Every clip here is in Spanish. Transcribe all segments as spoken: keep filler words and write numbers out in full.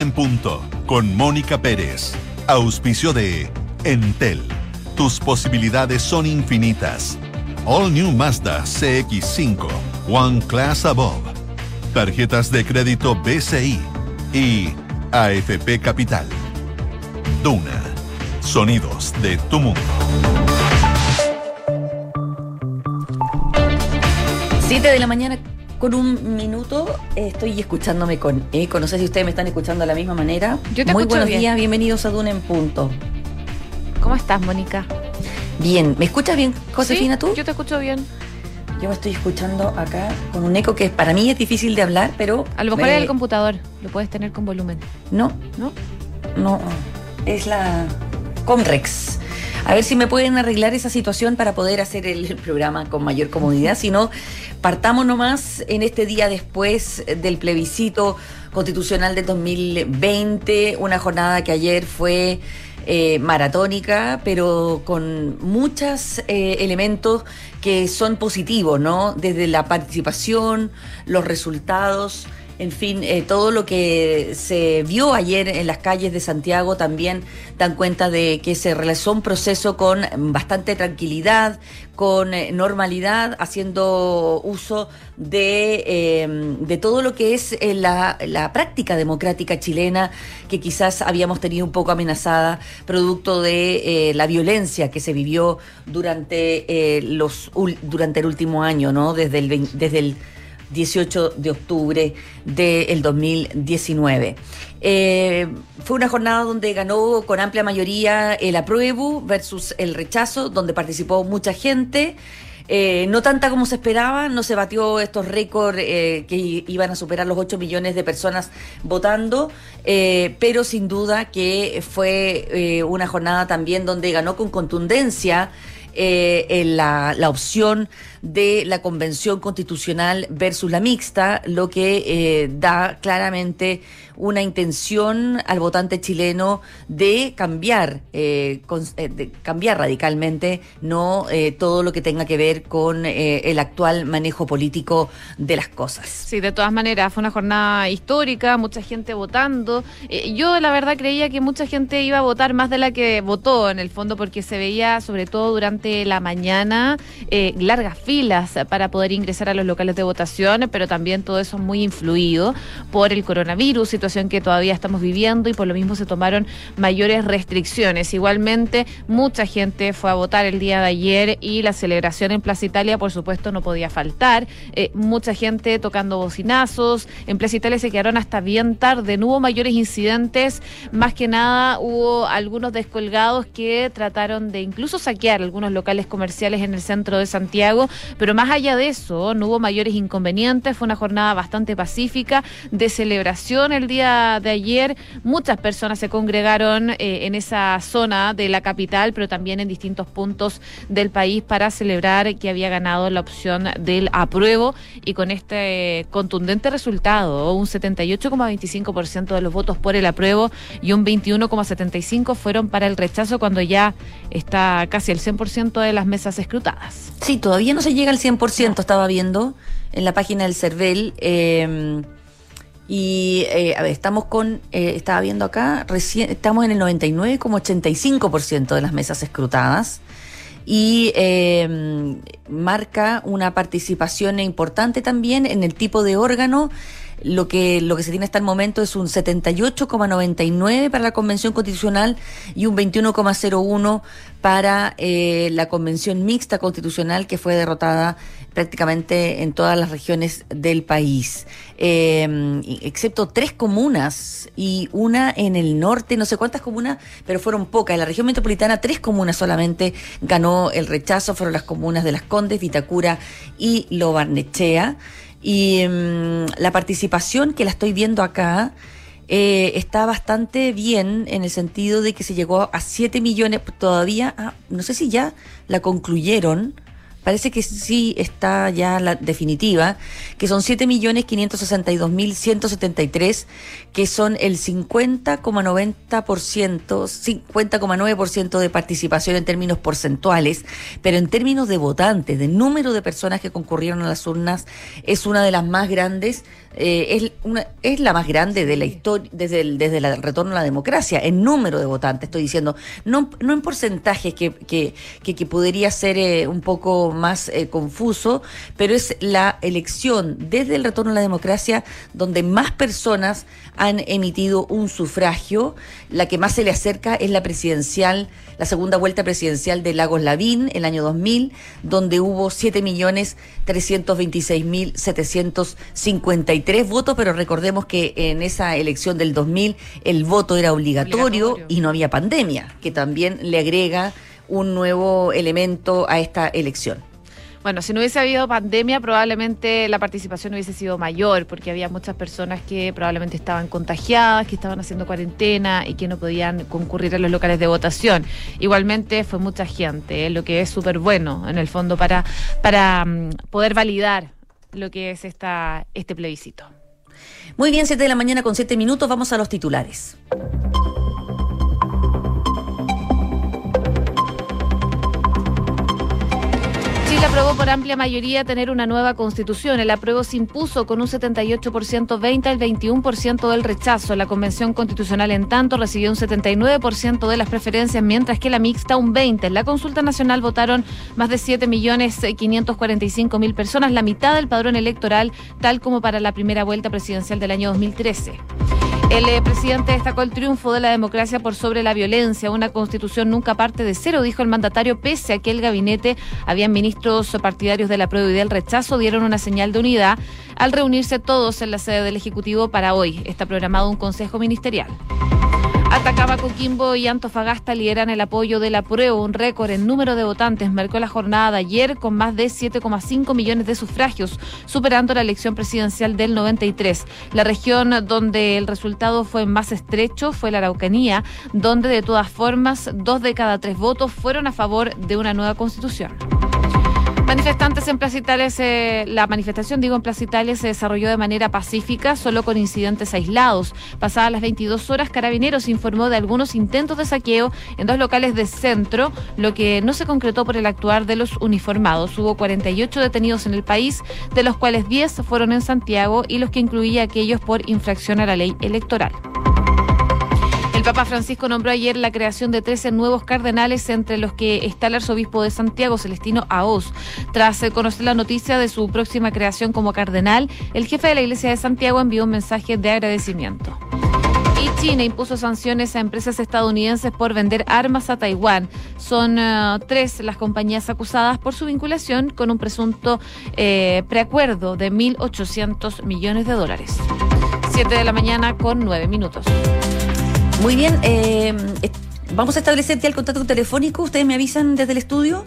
en Punto, con Mónica Pérez. Auspicio de Entel. Tus posibilidades son infinitas. All New Mazda C X cinco, One Class Above. Tarjetas de crédito B C I y A F P Capital. Duna. Sonidos de tu mundo. Siete de la mañana con un minuto. Estoy escuchándome con eco. No sé si ustedes me están escuchando de la misma manera. Yo te Muy escucho buenos bien. días, bienvenidos a Duna en Punto. ¿Cómo estás, Mónica? Bien, ¿me escuchas bien, Josefina, ¿Sí? tú? Yo te escucho bien. Yo me estoy escuchando acá con un eco que para mí es difícil de hablar, pero... A lo mejor eh, es el computador. Lo puedes tener con volumen. No, ¿No? no, es la Comrex. A ver si me pueden arreglar esa situación para poder hacer el, el programa con mayor comodidad. Si no, partamos nomás en este día después del plebiscito constitucional de dos mil veinte, una jornada que ayer fue eh, maratónica, pero con muchos eh, elementos que son positivos, ¿no? Desde la participación, los resultados. En fin, eh, todo lo que se vio ayer en las calles de Santiago también dan cuenta de que se realizó un proceso con bastante tranquilidad, con eh, normalidad, haciendo uso de, eh, de todo lo que es eh, la, la práctica democrática chilena, que quizás habíamos tenido un poco amenazada, producto de eh, la violencia que se vivió durante, eh, los, durante el último año, ¿no? Desde el, desde el dieciocho de octubre del dos mil diecinueve. Eh, fue una jornada donde ganó con amplia mayoría el apruebo versus el rechazo, donde participó mucha gente. Eh, no tanta como se esperaba, no se batió estos récords eh, que iban a superar los ocho millones de personas votando, eh, pero sin duda que fue eh, una jornada también donde ganó con contundencia eh, en la, la opción de la convención constitucional versus la mixta, lo que eh, da claramente una intención al votante chileno de cambiar, eh, con, eh, de cambiar radicalmente, no eh, todo lo que tenga que ver con eh, el actual manejo político de las cosas. Sí, de todas maneras, fue una jornada histórica, mucha gente votando. Eh, yo, la verdad, creía que mucha gente iba a votar más de la que votó, en el fondo, porque se veía, sobre todo durante la mañana, eh, largas filas para poder ingresar a los locales de votación, pero también todo eso muy influido por el coronavirus, situación que todavía estamos viviendo, y por lo mismo se tomaron mayores restricciones. Igualmente, mucha gente fue a votar el día de ayer y la celebración en Plaza Italia, por supuesto, no podía faltar. Eh, mucha gente tocando bocinazos. En Plaza Italia se quedaron hasta bien tarde. No hubo mayores incidentes. Más que nada hubo algunos descolgados que trataron de incluso saquear algunos locales comerciales en el centro de Santiago, pero más allá de eso, no hubo mayores inconvenientes. Fue una jornada bastante pacífica de celebración el día de ayer. Muchas personas se congregaron eh, en esa zona de la capital, pero también en distintos puntos del país para celebrar que había ganado la opción del apruebo, y con este contundente resultado, un setenta y ocho coma veinticinco por ciento de los votos por el apruebo y un veintiuno coma setenta y cinco por ciento fueron para el rechazo, cuando ya está casi el cien por ciento de las mesas escrutadas. Sí, todavía no se llega al cien por ciento, estaba viendo en la página del CERVEL. Eh, y eh, a ver, estamos con, eh, estaba viendo acá, recién estamos en el noventa y nueve coma ochenta y cinco por ciento de las mesas escrutadas, y eh, marca una participación importante también en el tipo de órgano. Lo que, lo que se tiene hasta el momento es un setenta y ocho coma noventa y nueve para la Convención Constitucional y un veintiuno coma cero uno para eh, la Convención Mixta Constitucional, que fue derrotada prácticamente en todas las regiones del país, eh, excepto tres comunas y una en el norte, no sé cuántas comunas, pero fueron pocas. En la región metropolitana, tres comunas solamente ganó el rechazo, fueron las comunas de Las Condes, Vitacura y Lo Barnechea. Y um, la participación, que la estoy viendo acá, eh, está bastante bien, en el sentido de que se llegó a siete millones todavía. Ah, no sé si ya la concluyeron. Parece que sí está ya la definitiva, que son siete millones quinientos sesenta y dos mil ciento setenta y tres, que son el cincuenta coma noventa por ciento, cincuenta coma nueve por ciento de participación en términos porcentuales, pero en términos de votantes, de número de personas que concurrieron a las urnas, es una de las más grandes eh, es una es la más grande de la historia desde el, desde el retorno a la democracia, en número de votantes, estoy diciendo, no, no en porcentajes que, que, que, que podría ser eh, un poco más eh, confuso, pero es la elección desde el retorno a la democracia donde más personas han emitido un sufragio. La que más se le acerca es la presidencial, la segunda vuelta presidencial de Lagos Lavín, el año dos mil, donde hubo siete millones trescientos veintiséis mil setecientos cincuenta y tres votos, pero recordemos que en esa elección del dos mil el voto era obligatorio, obligatorio y no había pandemia, que también le agrega un nuevo elemento a esta elección. Bueno, si no hubiese habido pandemia, probablemente la participación hubiese sido mayor, porque había muchas personas que probablemente estaban contagiadas, que estaban haciendo cuarentena y que no podían concurrir a los locales de votación. Igualmente fue mucha gente, ¿eh? Lo que es súper bueno, en el fondo, para, para um, poder validar lo que es esta, este plebiscito. Muy bien, siete de la mañana con siete minutos, vamos a los titulares. Chile aprobó por amplia mayoría tener una nueva constitución. El apruebo se impuso con un setenta y ocho por ciento veinte al veintiuno por ciento del rechazo. La convención constitucional, en tanto, recibió un setenta y nueve por ciento de las preferencias, mientras que la mixta un veinte por ciento. En la consulta nacional votaron más de siete millones quinientos cuarenta y cinco mil personas, la mitad del padrón electoral, tal como para la primera vuelta presidencial del año dos mil trece. El eh, presidente destacó el triunfo de la democracia por sobre la violencia. Una constitución nunca parte de cero, dijo el mandatario, pese a que el gabinete habían ministros partidarios del apruebo y del rechazo, dieron una señal de unidad al reunirse todos en la sede del Ejecutivo para hoy. Está programado un consejo ministerial. Atacama, Coquimbo y Antofagasta lideran el apoyo del apruebo. Un récord en número de votantes marcó la jornada de ayer con más de siete coma cinco millones de sufragios, superando la elección presidencial del noventa y tres. La región donde el resultado fue más estrecho fue la Araucanía, donde de todas formas dos de cada tres votos fueron a favor de una nueva constitución. Manifestantes en Plaza Italia, eh, la manifestación, digo, en Plaza Italia se desarrolló de manera pacífica, solo con incidentes aislados. Pasadas las veintidós horas, Carabineros informó de algunos intentos de saqueo en dos locales de centro, lo que no se concretó por el actuar de los uniformados. Hubo cuarenta y ocho detenidos en el país, de los cuales diez fueron en Santiago, y los que incluía aquellos por infracción a la ley electoral. El Papa Francisco nombró ayer la creación de trece nuevos cardenales, entre los que está el arzobispo de Santiago, Celestino Aoz. Tras conocer la noticia de su próxima creación como cardenal, el jefe de la Iglesia de Santiago envió un mensaje de agradecimiento. Y China impuso sanciones a empresas estadounidenses por vender armas a Taiwán. Son uh, tres las compañías acusadas por su vinculación con un presunto eh, preacuerdo de mil ochocientos millones de dólares. Siete de la mañana con nueve minutos. Muy bien, eh, vamos a establecer ya el contacto telefónico. ¿Ustedes me avisan desde el estudio?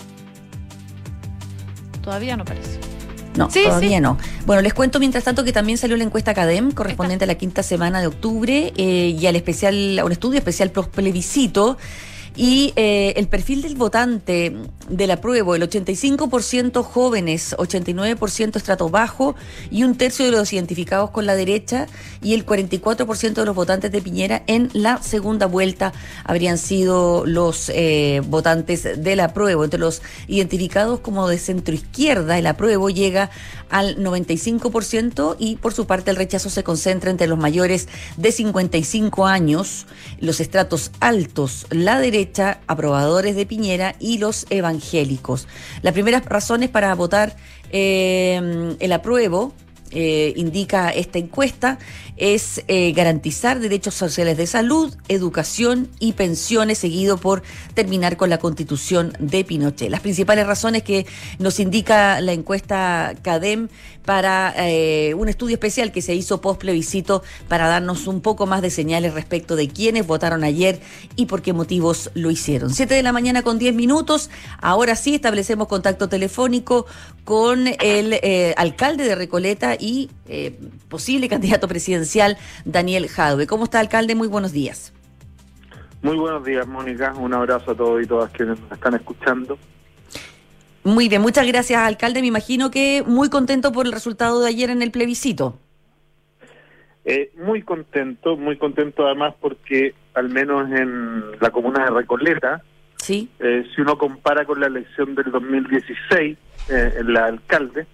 Todavía no parece. No, sí, todavía sí. no. Bueno, les cuento mientras tanto que también salió la encuesta CADEM correspondiente Está. a la quinta semana de octubre eh, y al especial, a un estudio especial plebiscito. Y eh, el perfil del votante del apruebo, el ochenta y cinco por ciento jóvenes, ochenta y nueve por ciento estrato bajo y un tercio de los identificados con la derecha, y el cuarenta y cuatro por ciento de los votantes de Piñera en la segunda vuelta habrían sido los eh, votantes del apruebo. Entre los identificados como de centro izquierda, el apruebo llega al noventa y cinco por ciento, y por su parte el rechazo se concentra entre los mayores de cincuenta y cinco años, los estratos altos, la derecha, aprobadores de Piñera, y los evangélicos. Las primeras razones para votar eh, el apruebo, eh, indica esta encuesta, es eh, garantizar derechos sociales de salud, educación y pensiones, seguido por terminar con la Constitución de Pinochet. Las principales razones que nos indica la encuesta CADEM para eh, un estudio especial que se hizo post plebiscito para darnos un poco más de señales respecto de quiénes votaron ayer y por qué motivos lo hicieron. Siete de la mañana con diez minutos. Ahora sí establecemos contacto telefónico con el eh, alcalde de Recoleta y eh, posible candidato presidencial, Daniel Jadwe. ¿Cómo está, alcalde? Muy buenos días. Muy buenos días, Mónica. Un abrazo a todos y todas quienes nos están escuchando. Muy bien, muchas gracias, alcalde. Me imagino que muy contento por el resultado de ayer en el plebiscito. Eh, muy contento, muy contento además porque al menos en la comuna de Recoleta, sí, eh, si uno compara con la elección del dos mil dieciséis, eh, en la alcalde,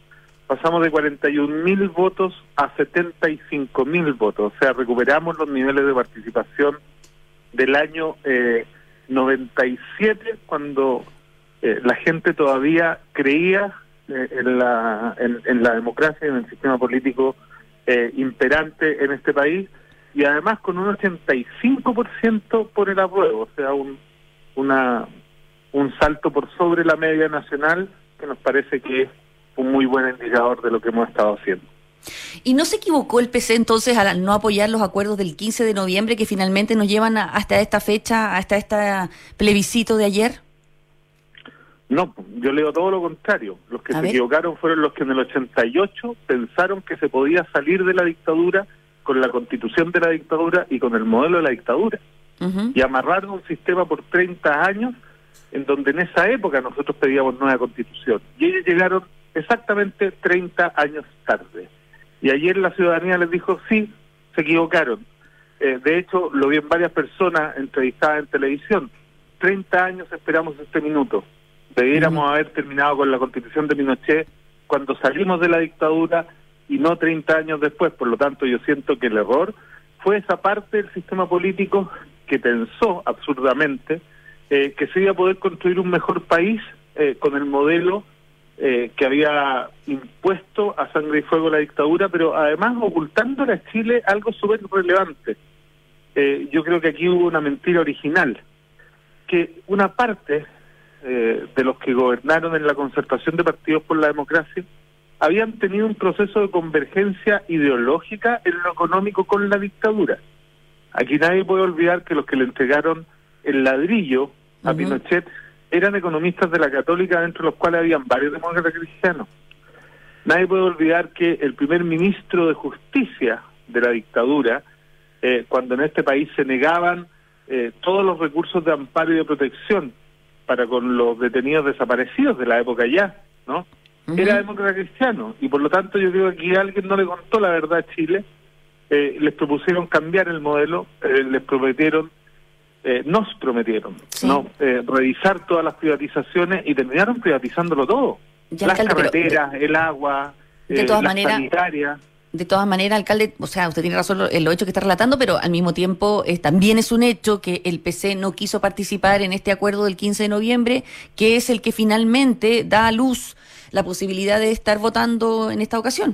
pasamos de cuarenta y un mil votos a setenta y cinco mil votos, o sea, recuperamos los niveles de participación del año eh, noventa y siete, cuando eh, la gente todavía creía eh, en, la, en, en la democracia y en el sistema político eh, imperante en este país, y además con un ochenta y cinco por ciento por el apruebo, o sea, un, una, un salto por sobre la media nacional, que nos parece que es un muy buen indicador de lo que hemos estado haciendo. ¿Y no se equivocó el P C entonces al no apoyar los acuerdos del quince de noviembre que finalmente nos llevan a, hasta esta fecha, hasta este plebiscito de ayer? No, yo leo todo lo contrario. Los que a se ver. equivocaron fueron los que en el ochenta y ocho pensaron que se podía salir de la dictadura con la constitución de la dictadura y con el modelo de la dictadura. Uh-huh. Y amarraron un sistema por treinta años en donde en esa época nosotros pedíamos nueva constitución. Y ellos llegaron exactamente treinta años tarde. Y ayer la ciudadanía les dijo, sí, se equivocaron. Eh, de hecho, lo vi en varias personas entrevistadas en televisión. treinta años esperamos este minuto. Debiéramos uh-huh. haber terminado con la constitución de Pinochet cuando salimos de la dictadura y no treinta años después. Por lo tanto, yo siento que el error fue esa parte del sistema político que pensó absurdamente eh, que se iba a poder construir un mejor país eh, con el modelo eh, que había impuesto a sangre y fuego la dictadura, pero además ocultándole a Chile algo súper relevante. Eh, yo creo que aquí hubo una mentira original, que una parte eh, de los que gobernaron en la concertación de partidos por la democracia habían tenido un proceso de convergencia ideológica en lo económico con la dictadura. Aquí nadie puede olvidar que los que le entregaron el ladrillo a uh-huh. Pinochet eran economistas de la Católica, dentro de los cuales habían varios demócratas cristianos. Nadie puede olvidar que el primer ministro de Justicia de la dictadura, eh, cuando en este país se negaban eh, todos los recursos de amparo y de protección para con los detenidos desaparecidos de la época ya, ¿no? Uh-huh. Era demócrata cristiano, y por lo tanto yo creo que aquí alguien no le contó la verdad a Chile. Eh, les propusieron cambiar el modelo, eh, les prometieron, eh, nos prometieron, sí. ¿no? Eh, revisar todas las privatizaciones y terminaron privatizándolo todo. Ya, las alcalde, carreteras, pero, de, el agua, de eh, todas las maneras, sanitarias. De todas maneras, alcalde, o sea, usted tiene razón en lo hecho que está relatando, pero al mismo tiempo eh, también es un hecho que el P C no quiso participar en este acuerdo del quince de noviembre, que es el que finalmente da a luz la posibilidad de estar votando en esta ocasión.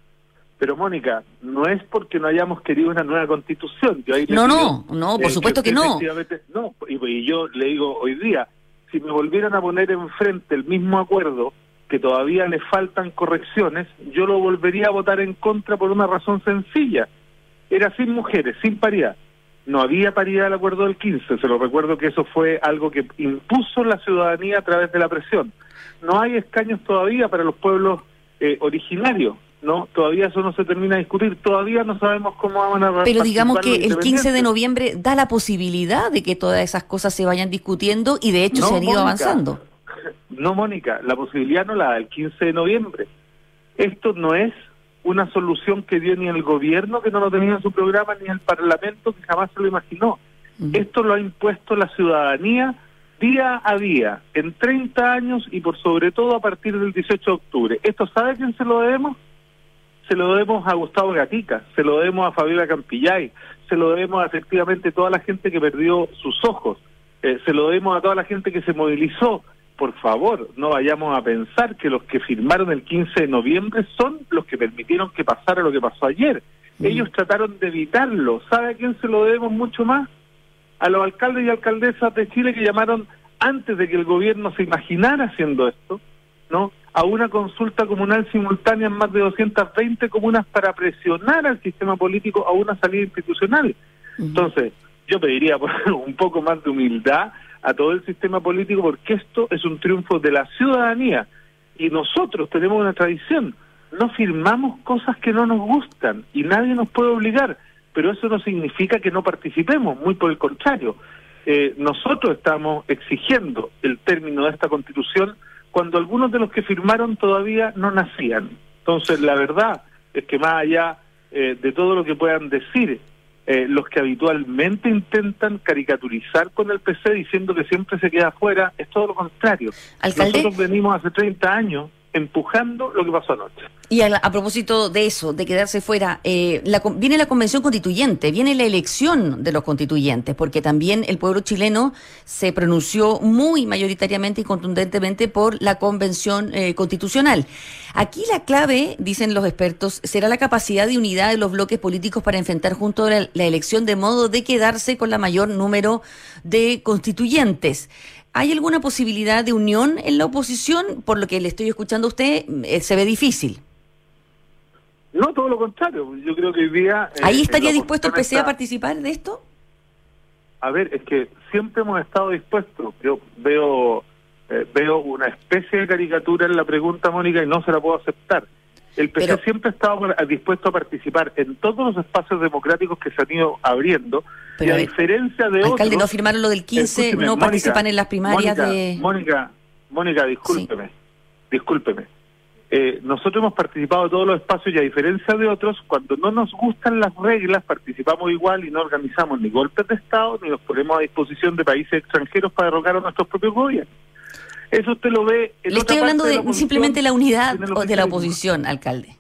Pero Mónica, no es porque no hayamos querido una nueva constitución. Yo ahí no, no, no, por eh, supuesto que, que no. No, y, y yo le digo hoy día, si me volvieran a poner enfrente el mismo acuerdo, que todavía le faltan correcciones, yo lo volvería a votar en contra por una razón sencilla. Era sin mujeres, sin paridad. No había paridad del acuerdo del quince, se lo recuerdo que eso fue algo que impuso la ciudadanía a través de la presión. No hay escaños todavía para los pueblos eh, originarios. No, todavía eso no se termina de discutir, todavía no sabemos cómo van a... Pero digamos que el quince de noviembre da la posibilidad de que todas esas cosas se vayan discutiendo y de hecho no, se han ido Mónica, avanzando. No, Mónica, la posibilidad no la da el quince de noviembre. Esto no es una solución que dio ni el gobierno, que no lo tenía en su programa, ni el Parlamento, que jamás se lo imaginó. Uh-huh. Esto lo ha impuesto la ciudadanía día a día, en treinta años y por sobre todo a partir del dieciocho de octubre. ¿Esto sabe a quién se lo debemos? Se lo debemos a Gustavo Gatica, se lo debemos a Fabiola Campillay, se lo debemos a efectivamente toda la gente que perdió sus ojos, eh, se lo debemos a toda la gente que se movilizó. Por favor, no vayamos a pensar que los que firmaron el quince de noviembre son los que permitieron que pasara lo que pasó ayer. Mm. Ellos trataron de evitarlo. ¿Sabe a quién se lo debemos mucho más? A los alcaldes y alcaldesas de Chile que llamaron antes de que el gobierno se imaginara haciendo esto, ¿no?, a una consulta comunal simultánea en más de doscientas veinte comunas para presionar al sistema político a una salida institucional. Uh-huh. Entonces, yo pediría un poco más de humildad a todo el sistema político, porque esto es un triunfo de la ciudadanía y nosotros tenemos una tradición. No firmamos cosas que no nos gustan y nadie nos puede obligar, pero eso no significa que no participemos, muy por el contrario. Eh, nosotros estamos exigiendo el término de esta Constitución cuando algunos de los que firmaron todavía no nacían. Entonces, la verdad es que más allá eh, de todo lo que puedan decir eh, los que habitualmente intentan caricaturizar con el P C diciendo que siempre se queda afuera, es todo lo contrario. ¿Alcalde? Nosotros venimos hace treinta años empujando lo que pasó anoche. Y a, a propósito de eso, de quedarse fuera, eh, la, viene la convención constituyente, viene la elección de los constituyentes, porque también el pueblo chileno se pronunció muy mayoritariamente y contundentemente por la convención eh, constitucional. Aquí la clave, dicen los expertos, será la capacidad de unidad de los bloques políticos para enfrentar juntos la, la elección de modo de quedarse con la mayor número de constituyentes. ¿Hay alguna posibilidad de unión en la oposición? Por lo que le estoy escuchando a usted, eh, se ve difícil. No, todo lo contrario. Yo creo que hoy día... Eh, ¿Ahí estaría dispuesto el P C está... a participar de esto? A ver, es que siempre hemos estado dispuestos. Yo veo eh, veo una especie de caricatura en la pregunta, Mónica, y no se la puedo aceptar. El P C Pero... siempre ha estado dispuesto a participar en todos los espacios democráticos que se han ido abriendo. Pero, y a ver, diferencia de alcalde, otros... no firmaron lo del quince, no Mónica, participan en las primarias Mónica, de... Mónica, Mónica, discúlpeme, sí. discúlpeme. Eh, nosotros hemos participado de todos los espacios y a diferencia de otros, cuando no nos gustan las reglas, participamos igual y no organizamos ni golpes de Estado ni nos ponemos a disposición de países extranjeros para derrocar a nuestros propios gobiernos. Eso usted lo ve en Le otra estoy hablando parte de, de la simplemente la unidad de, de la oposición, alcalde.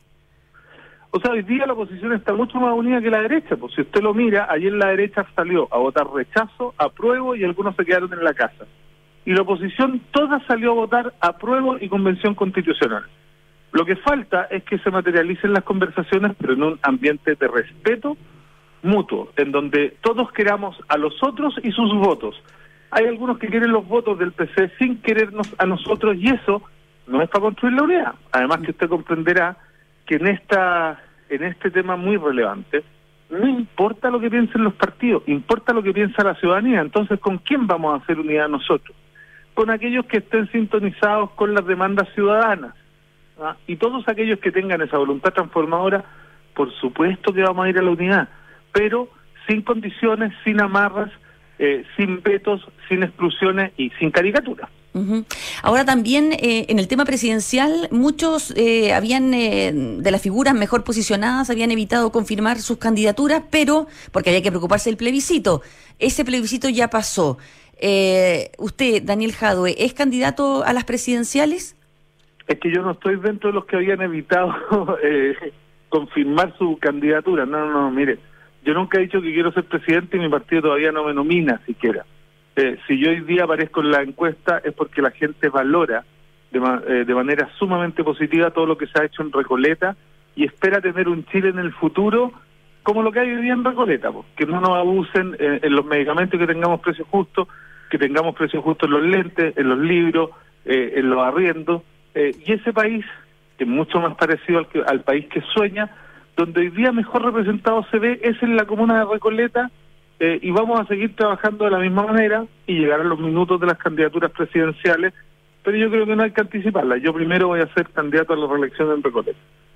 O sea, hoy día la oposición está mucho más unida que la derecha, pues si usted lo mira, ayer la derecha salió a votar rechazo, apruebo y algunos se quedaron en la casa. Y la oposición toda salió a votar apruebo y convención constitucional. Lo que falta es que se materialicen las conversaciones, pero en un ambiente de respeto mutuo, en donde todos queramos a los otros y sus votos. Hay algunos que quieren los votos del P C sin querernos a nosotros, y eso no es para construir la unidad. Además que usted comprenderá que en esta en este tema muy relevante, no importa lo que piensen los partidos, importa lo que piensa la ciudadanía. Entonces, ¿con quién vamos a hacer unidad nosotros? Con aquellos que estén sintonizados con las demandas ciudadanas. ¿Ah? Y todos aquellos que tengan esa voluntad transformadora, por supuesto que vamos a ir a la unidad, pero sin condiciones, sin amarras, eh, sin vetos, sin exclusiones y sin caricaturas. Uh-huh. Ahora también eh, en el tema presidencial, muchos eh, habían eh, de las figuras mejor posicionadas habían evitado confirmar sus candidaturas, pero porque había que preocuparse del plebiscito. Ese plebiscito ya pasó. Eh, usted, Daniel Jadwe, ¿es candidato a las presidenciales? Es que yo no estoy dentro de los que habían evitado eh, confirmar su candidatura. No, no, no, mire, yo nunca he dicho que quiero ser presidente y mi partido todavía no me nomina siquiera. Eh, si yo hoy día aparezco en la encuesta es porque la gente valora de, ma eh, de manera sumamente positiva todo lo que se ha hecho en Recoleta y espera tener un Chile en el futuro como lo que hay hoy día en Recoleta, pues, que no nos abusen eh, en los medicamentos, que tengamos precios justos, que tengamos precios justos en los lentes, en los libros, eh, en los arriendos. Eh, y ese país, que es mucho más parecido al, que, al país que sueña, donde hoy día mejor representado se ve es en la comuna de Recoleta, eh, y vamos a seguir trabajando de la misma manera y llegar a los minutos de las candidaturas presidenciales, pero yo creo que no hay que anticiparlas. Yo primero voy a ser candidato a la reelección en Recoleta.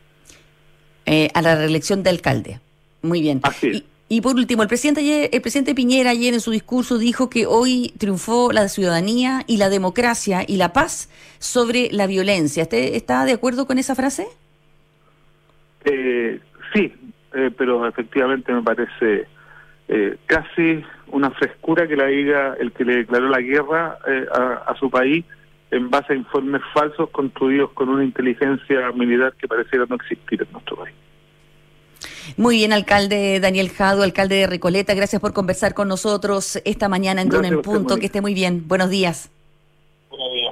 Eh, a la reelección de alcalde. Muy bien. Así es. Y, Y por último, el presidente ayer, el presidente Piñera ayer en su discurso dijo que hoy triunfó la ciudadanía y la democracia y la paz sobre la violencia. ¿Usted está de acuerdo con esa frase? Eh, sí, eh, pero efectivamente me parece eh, casi una frescura que la diga el que le declaró la guerra eh, a, a su país en base a informes falsos construidos con una inteligencia militar que pareciera no existir en nuestro país. Muy bien, alcalde Daniel Jadwe, alcalde de Recoleta, gracias por conversar con nosotros esta mañana en Duna en Punto. Usted, que esté muy bien. Buenos días. Buenos días.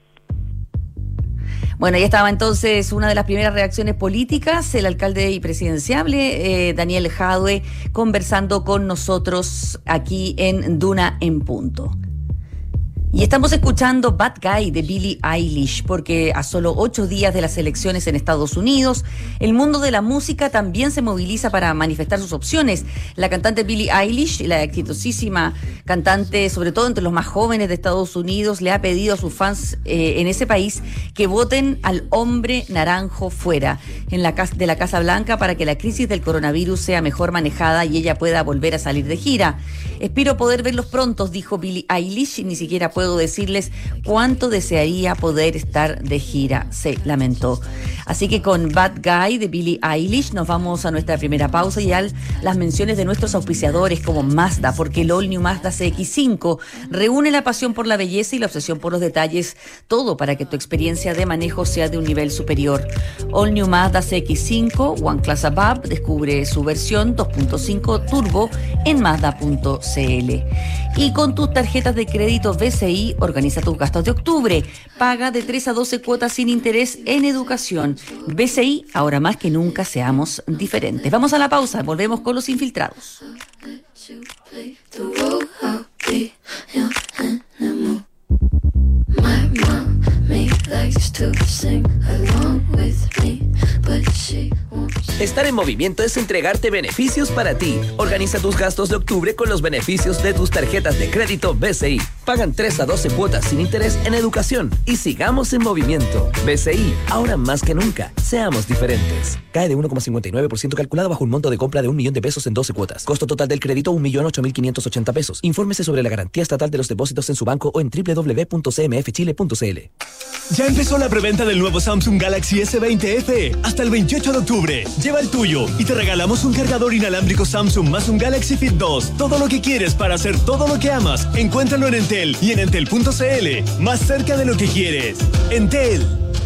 Bueno, ahí estaba entonces una de las primeras reacciones políticas, el alcalde y presidenciable eh, Daniel Jadwe, conversando con nosotros aquí en Duna en Punto. Y estamos escuchando Bad Guy de Billie Eilish, porque a solo ocho días de las elecciones en Estados Unidos, el mundo de la música también se moviliza para manifestar sus opciones. La cantante Billie Eilish, la exitosísima cantante, sobre todo entre los más jóvenes de Estados Unidos, le ha pedido a sus fans eh, en ese país que voten al hombre naranjo fuera en la casa, de la Casa Blanca para que la crisis del coronavirus sea mejor manejada y ella pueda volver a salir de gira. Espero poder verlos pronto, dijo Billie Eilish, ni siquiera puede puedo decirles cuánto desearía poder estar de gira, se lamentó. Así que con Bad Guy de Billie Eilish nos vamos a nuestra primera pausa y a las menciones de nuestros auspiciadores como Mazda, porque el All New Mazda C X cinco. Reúne la pasión por la belleza y la obsesión por los detalles, todo para que tu experiencia de manejo sea de un nivel superior. All New Mazda C X cinco, One Class Above, descubre su versión dos punto cinco Turbo en Mazda punto C L. Y con tus tarjetas de crédito B C I, organiza tus gastos de octubre. Paga de tres a doce cuotas sin interés en educación. B C I, ahora más que nunca seamos diferentes. Vamos a la pausa, volvemos con los infiltrados. Estar en movimiento es entregarte beneficios para ti. Organiza tus gastos de octubre con los beneficios de tus tarjetas de crédito B C I. Pagan tres a doce cuotas sin interés en educación. Y sigamos en movimiento. B C I, ahora más que nunca. Seamos diferentes. Cae de uno coma cincuenta y nueve por ciento calculado bajo un monto de compra de un millón de pesos en doce cuotas. Costo total del crédito un millón ocho mil quinientos ochenta pesos. Infórmese sobre la garantía estatal de los depósitos en su banco o en doble u doble u doble u punto c m f chile punto c l. Ya empezó la preventa del nuevo Samsung Galaxy S veinte F E hasta el veintiocho de octubre. Lleva el tuyo y te regalamos un cargador inalámbrico Samsung más un Galaxy Fit dos. Todo lo que quieres para hacer todo lo que amas. Encuéntralo en Entel y en entel punto c l. Más cerca de lo que quieres. Entel.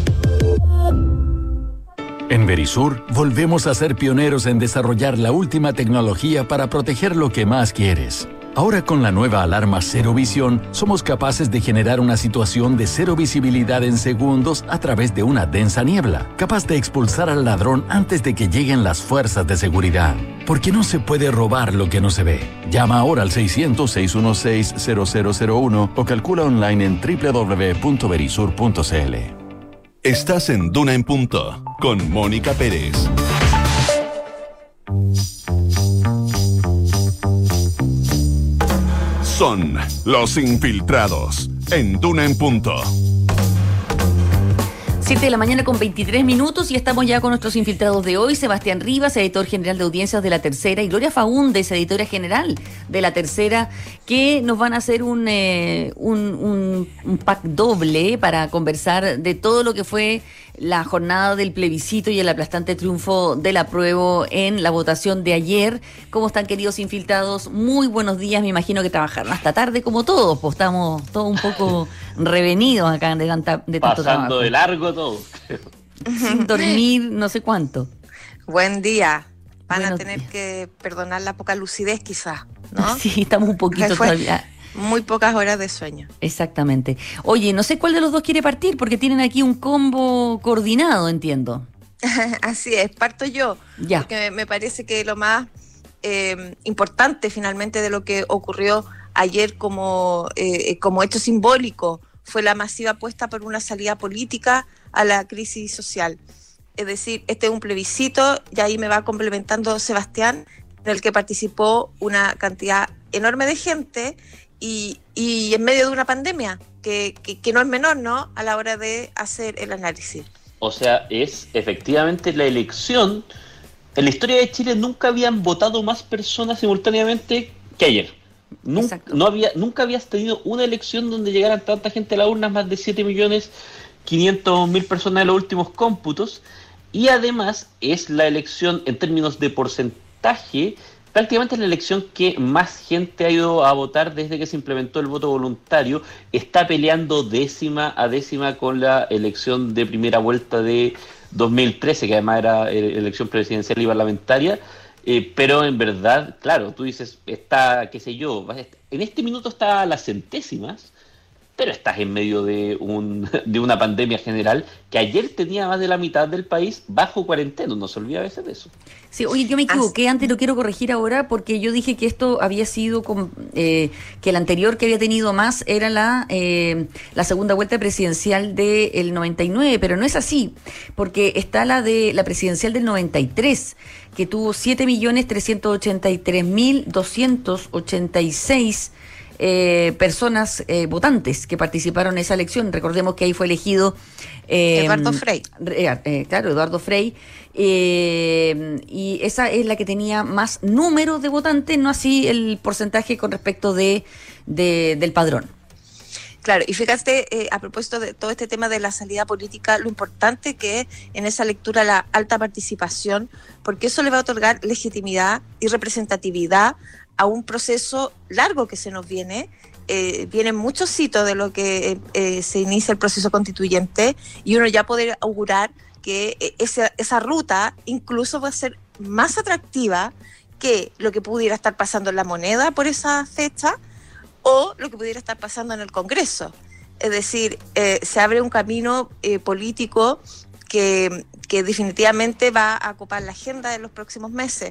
En Verisur, volvemos a ser pioneros en desarrollar la última tecnología para proteger lo que más quieres. Ahora con la nueva alarma Cero Visión, somos capaces de generar una situación de cero visibilidad en segundos a través de una densa niebla, capaz de expulsar al ladrón antes de que lleguen las fuerzas de seguridad. Porque no se puede robar lo que no se ve. Llama ahora al seiscientos, seiscientos dieciséis, cero cero cero uno o calcula online en doble u doble u doble u punto verisur punto c l. Estás en Duna en Punto, con Mónica Pérez. Son los infiltrados, en Duna en Punto. siete de la mañana con veintitrés minutos y estamos ya con nuestros infiltrados de hoy. Sebastián Rivas, editor general de audiencias de La Tercera, y Gloria Faúndez, editora general de La Tercera, que nos van a hacer un, eh, un, un, un pack doble para conversar de todo lo que fue la jornada del plebiscito y el aplastante triunfo del apruebo en la votación de ayer. ¿Cómo están, queridos infiltrados? Muy buenos días. Me imagino que trabajaron hasta tarde como todos, pues estamos todos un poco revenidos acá de, tanta, de tanto trabajo. Pasando de largo todo. Sin dormir no sé cuánto. Buen día. Van Buenos a tener días. que perdonar la poca lucidez quizás, ¿no? Sí, estamos un poquito Fue todavía. Muy pocas horas de sueño. Exactamente. Oye, no sé cuál de los dos quiere partir, porque tienen aquí un combo coordinado, entiendo. Así es, parto yo. Ya. Porque me, me parece que lo más eh, importante finalmente de lo que ocurrió ayer como, eh, como hecho simbólico fue la masiva apuesta por una salida política a la crisis social. Es decir, este es un plebiscito, y ahí me va complementando Sebastián, en el que participó una cantidad enorme de gente y, y en medio de una pandemia, que, que, que no es menor, ¿no?, a la hora de hacer el análisis. O sea, es efectivamente la elección. En la historia de Chile nunca habían votado más personas simultáneamente que ayer. Nun, no había, nunca habías tenido una elección donde llegaran tanta gente a las urnas, más de siete millones quinientos mil personas en los últimos cómputos. Y además es la elección en términos de porcentaje, prácticamente es la elección que más gente ha ido a votar desde que se implementó el voto voluntario. Está peleando décima a décima con la elección de primera vuelta de dos mil trece, que además era elección presidencial y parlamentaria. Eh, pero en verdad, claro, tú dices, está, qué sé yo, en este minuto está a las centésimas, pero estás en medio de un de una pandemia general que ayer tenía más de la mitad del país bajo cuarentena. No se olvida a veces de eso. Sí, oye, yo me equivoqué antes, lo quiero corregir ahora, porque yo dije que esto había sido, con, eh, que el anterior que había tenido más era la eh, la segunda vuelta presidencial del noventa y nueve, pero no es así, porque está la de la presidencial del noventa y tres, que tuvo siete millones trescientos ochenta y tres mil doscientos ochenta y seis Eh, personas eh, votantes que participaron en esa elección. Recordemos que ahí fue elegido eh, Eduardo Frei. Eh, eh, claro, Eduardo Frei. Eh, y esa es la que tenía más números de votantes, no así el porcentaje con respecto de, de del padrón. Claro, y fíjate, eh, a propósito de todo este tema de la salida política, lo importante que es en esa lectura la alta participación, porque eso le va a otorgar legitimidad y representatividad a un proceso largo que se nos viene. Eh, vienen muchos hitos de lo que eh, se inicia el proceso constituyente, y uno ya puede augurar que eh, esa, esa ruta incluso va a ser más atractiva que lo que pudiera estar pasando en la moneda por esa fecha, o lo que pudiera estar pasando en el Congreso. Es decir, eh, se abre un camino eh, político que, que definitivamente va a ocupar la agenda en los próximos meses.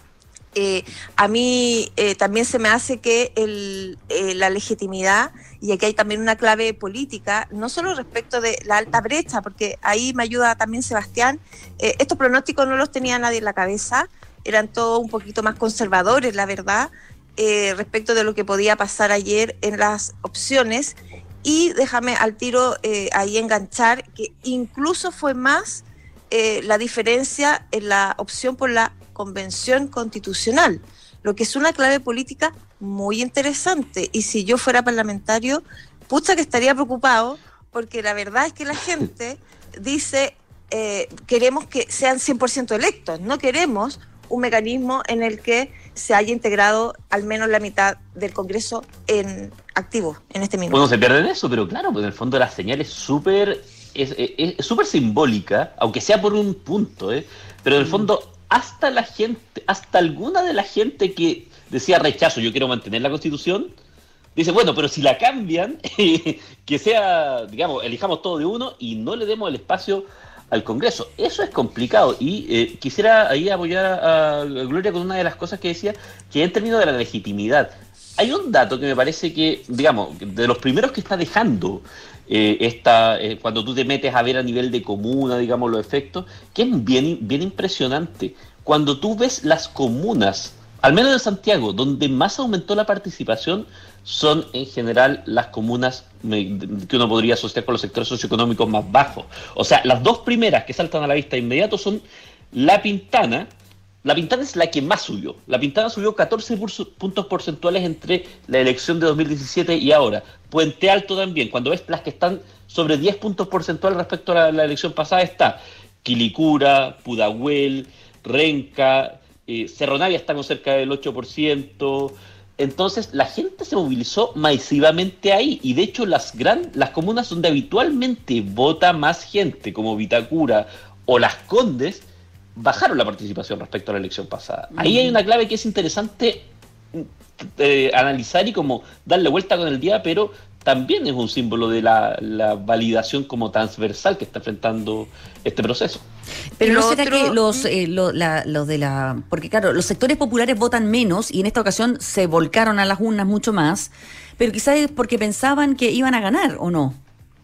Eh, a mí eh, también se me hace que el, eh, la legitimidad, y aquí hay también una clave política, no solo respecto de la alta brecha, porque ahí me ayuda también Sebastián, eh, estos pronósticos no los tenía nadie en la cabeza, eran todos un poquito más conservadores, la verdad, eh, respecto de lo que podía pasar ayer en las opciones, y déjame al tiro eh, ahí enganchar que incluso fue más eh, la diferencia en la opción por la Convención Constitucional, lo que es una clave política muy interesante. Y si yo fuera parlamentario, pucha que estaría preocupado, porque la verdad es que la gente dice, eh, queremos que sean cien por ciento electos, no queremos un mecanismo en el que se haya integrado al menos la mitad del Congreso en activo en este minuto. Bueno, se pierde en eso, pero claro, pues en el fondo la señal es súper es, es, es súper simbólica, aunque sea por un punto, ¿eh? Pero en el fondo hasta la gente, hasta alguna de la gente que decía rechazo, yo quiero mantener la Constitución, dice, bueno, pero si la cambian, que sea, digamos, elijamos todo de uno y no le demos el espacio al Congreso. Eso es complicado, y eh, quisiera ahí apoyar a, a Gloria con una de las cosas que decía, que en términos de la legitimidad, hay un dato que me parece que, digamos, de los primeros que está dejando eh, esta, eh, cuando tú te metes a ver a nivel de comuna, digamos, los efectos, que es bien, bien impresionante. Cuando tú ves las comunas, al menos en Santiago, donde más aumentó la participación, son en general las comunas que uno podría asociar con los sectores socioeconómicos más bajos. O sea, las dos primeras que saltan a la vista de inmediato son La Pintana. La Pintana es la que más subió. La Pintana subió catorce puntos porcentuales entre la elección de dos mil diecisiete y ahora. Puente Alto también. Cuando ves las que están sobre diez puntos porcentuales respecto a la, la elección pasada, está Quilicura, Pudahuel, Renca, eh, Cerro Navia está con cerca del ocho por ciento. Entonces la gente se movilizó masivamente ahí, y de hecho las gran, las comunas donde habitualmente vota más gente, como Vitacura o Las Condes, bajaron la participación respecto a la elección pasada. Mm. Ahí hay una clave que es interesante eh, analizar y como darle vuelta con el día, pero también es un símbolo de la, la validación como transversal que está enfrentando este proceso. Pero ¿no será que los, eh, lo, la, los de la... Porque claro, los sectores populares votan menos y en esta ocasión se volcaron a las urnas mucho más, pero quizás es porque pensaban que iban a ganar, ¿o no?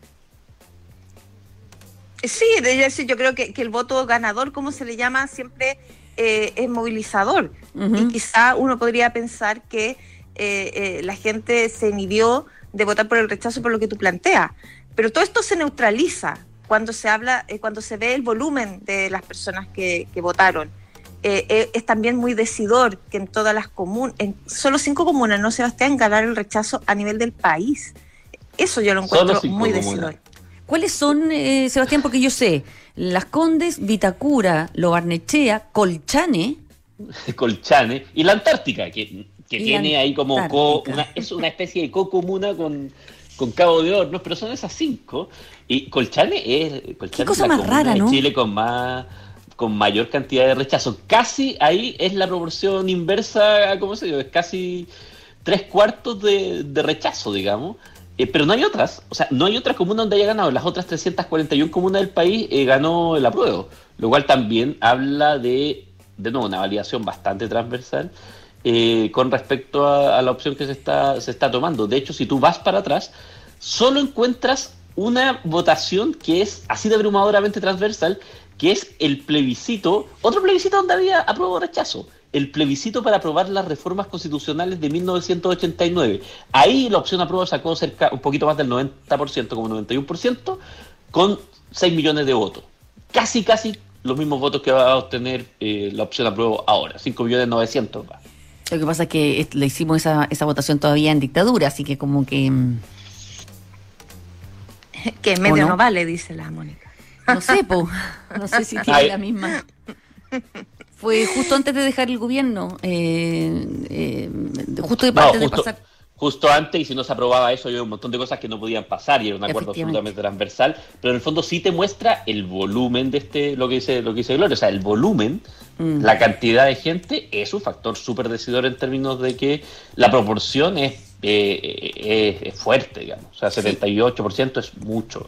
Sí, de decir, yo creo que, que el voto ganador, como se le llama, siempre eh, es movilizador. Uh-huh. Y quizá uno podría pensar que eh, eh, la gente se inhibió de votar por el rechazo por lo que tú planteas. Pero todo esto se neutraliza cuando se habla, eh, cuando se ve el volumen de las personas que, que votaron. Eh, eh, es también muy decidor que en todas las comunas, en solo cinco comunas, ¿no, Sebastián?, ganar el rechazo a nivel del país. Eso yo lo encuentro muy decidor. ¿Cuáles son, eh, Sebastián? Porque yo sé, Las Condes, Vitacura, Lo Barnechea, Colchane. Colchane y la Antártica, que, que tiene ahí como co, una, es una especie de co-comuna con, con Cabo de Hornos, pero son esas cinco. Y Colchane es, Colchane Qué cosa es la más rara, ¿no? Chile con más con mayor cantidad de rechazo. Casi ahí es la proporción inversa, ¿cómo se dice? Es casi tres cuartos de, de rechazo, digamos. Eh, pero no hay otras, o sea, no hay otra comuna donde haya ganado. Las otras trescientas cuarenta y una comunas del país eh, ganó el apruebo, lo cual también habla de, de nuevo, una validación bastante transversal eh, con respecto a, a la opción que se está, se está tomando. De hecho, si tú vas para atrás, solo encuentras una votación que es así de abrumadoramente transversal, que es el plebiscito, otro plebiscito donde había apruebo o rechazo, el plebiscito para aprobar las reformas constitucionales de mil novecientos ochenta y nueve. Ahí la opción apruebo sacó cerca un poquito más del noventa por ciento, como noventa y uno por ciento, con seis millones de votos. Casi, casi los mismos votos que va a obtener eh, la opción apruebo ahora, cinco millones novecientos. Lo que pasa es que le hicimos esa, esa votación todavía en dictadura, así que como que... Que medio no? no vale, dice la Mónica. No sé, po. No sé si tiene Ay. la misma fue justo antes de dejar el gobierno, eh, eh, justo de parte no, justo, de pasar... Justo antes, y si no se aprobaba eso, había un montón de cosas que no podían pasar, y era un acuerdo absolutamente transversal, pero en el fondo sí te muestra el volumen de este, lo que dice, lo que dice Gloria, o sea, el volumen, mm. la cantidad de gente, es un factor súper decidor en términos de que la proporción es, eh, es, es fuerte, digamos, o sea, setenta y ocho por ciento es mucho.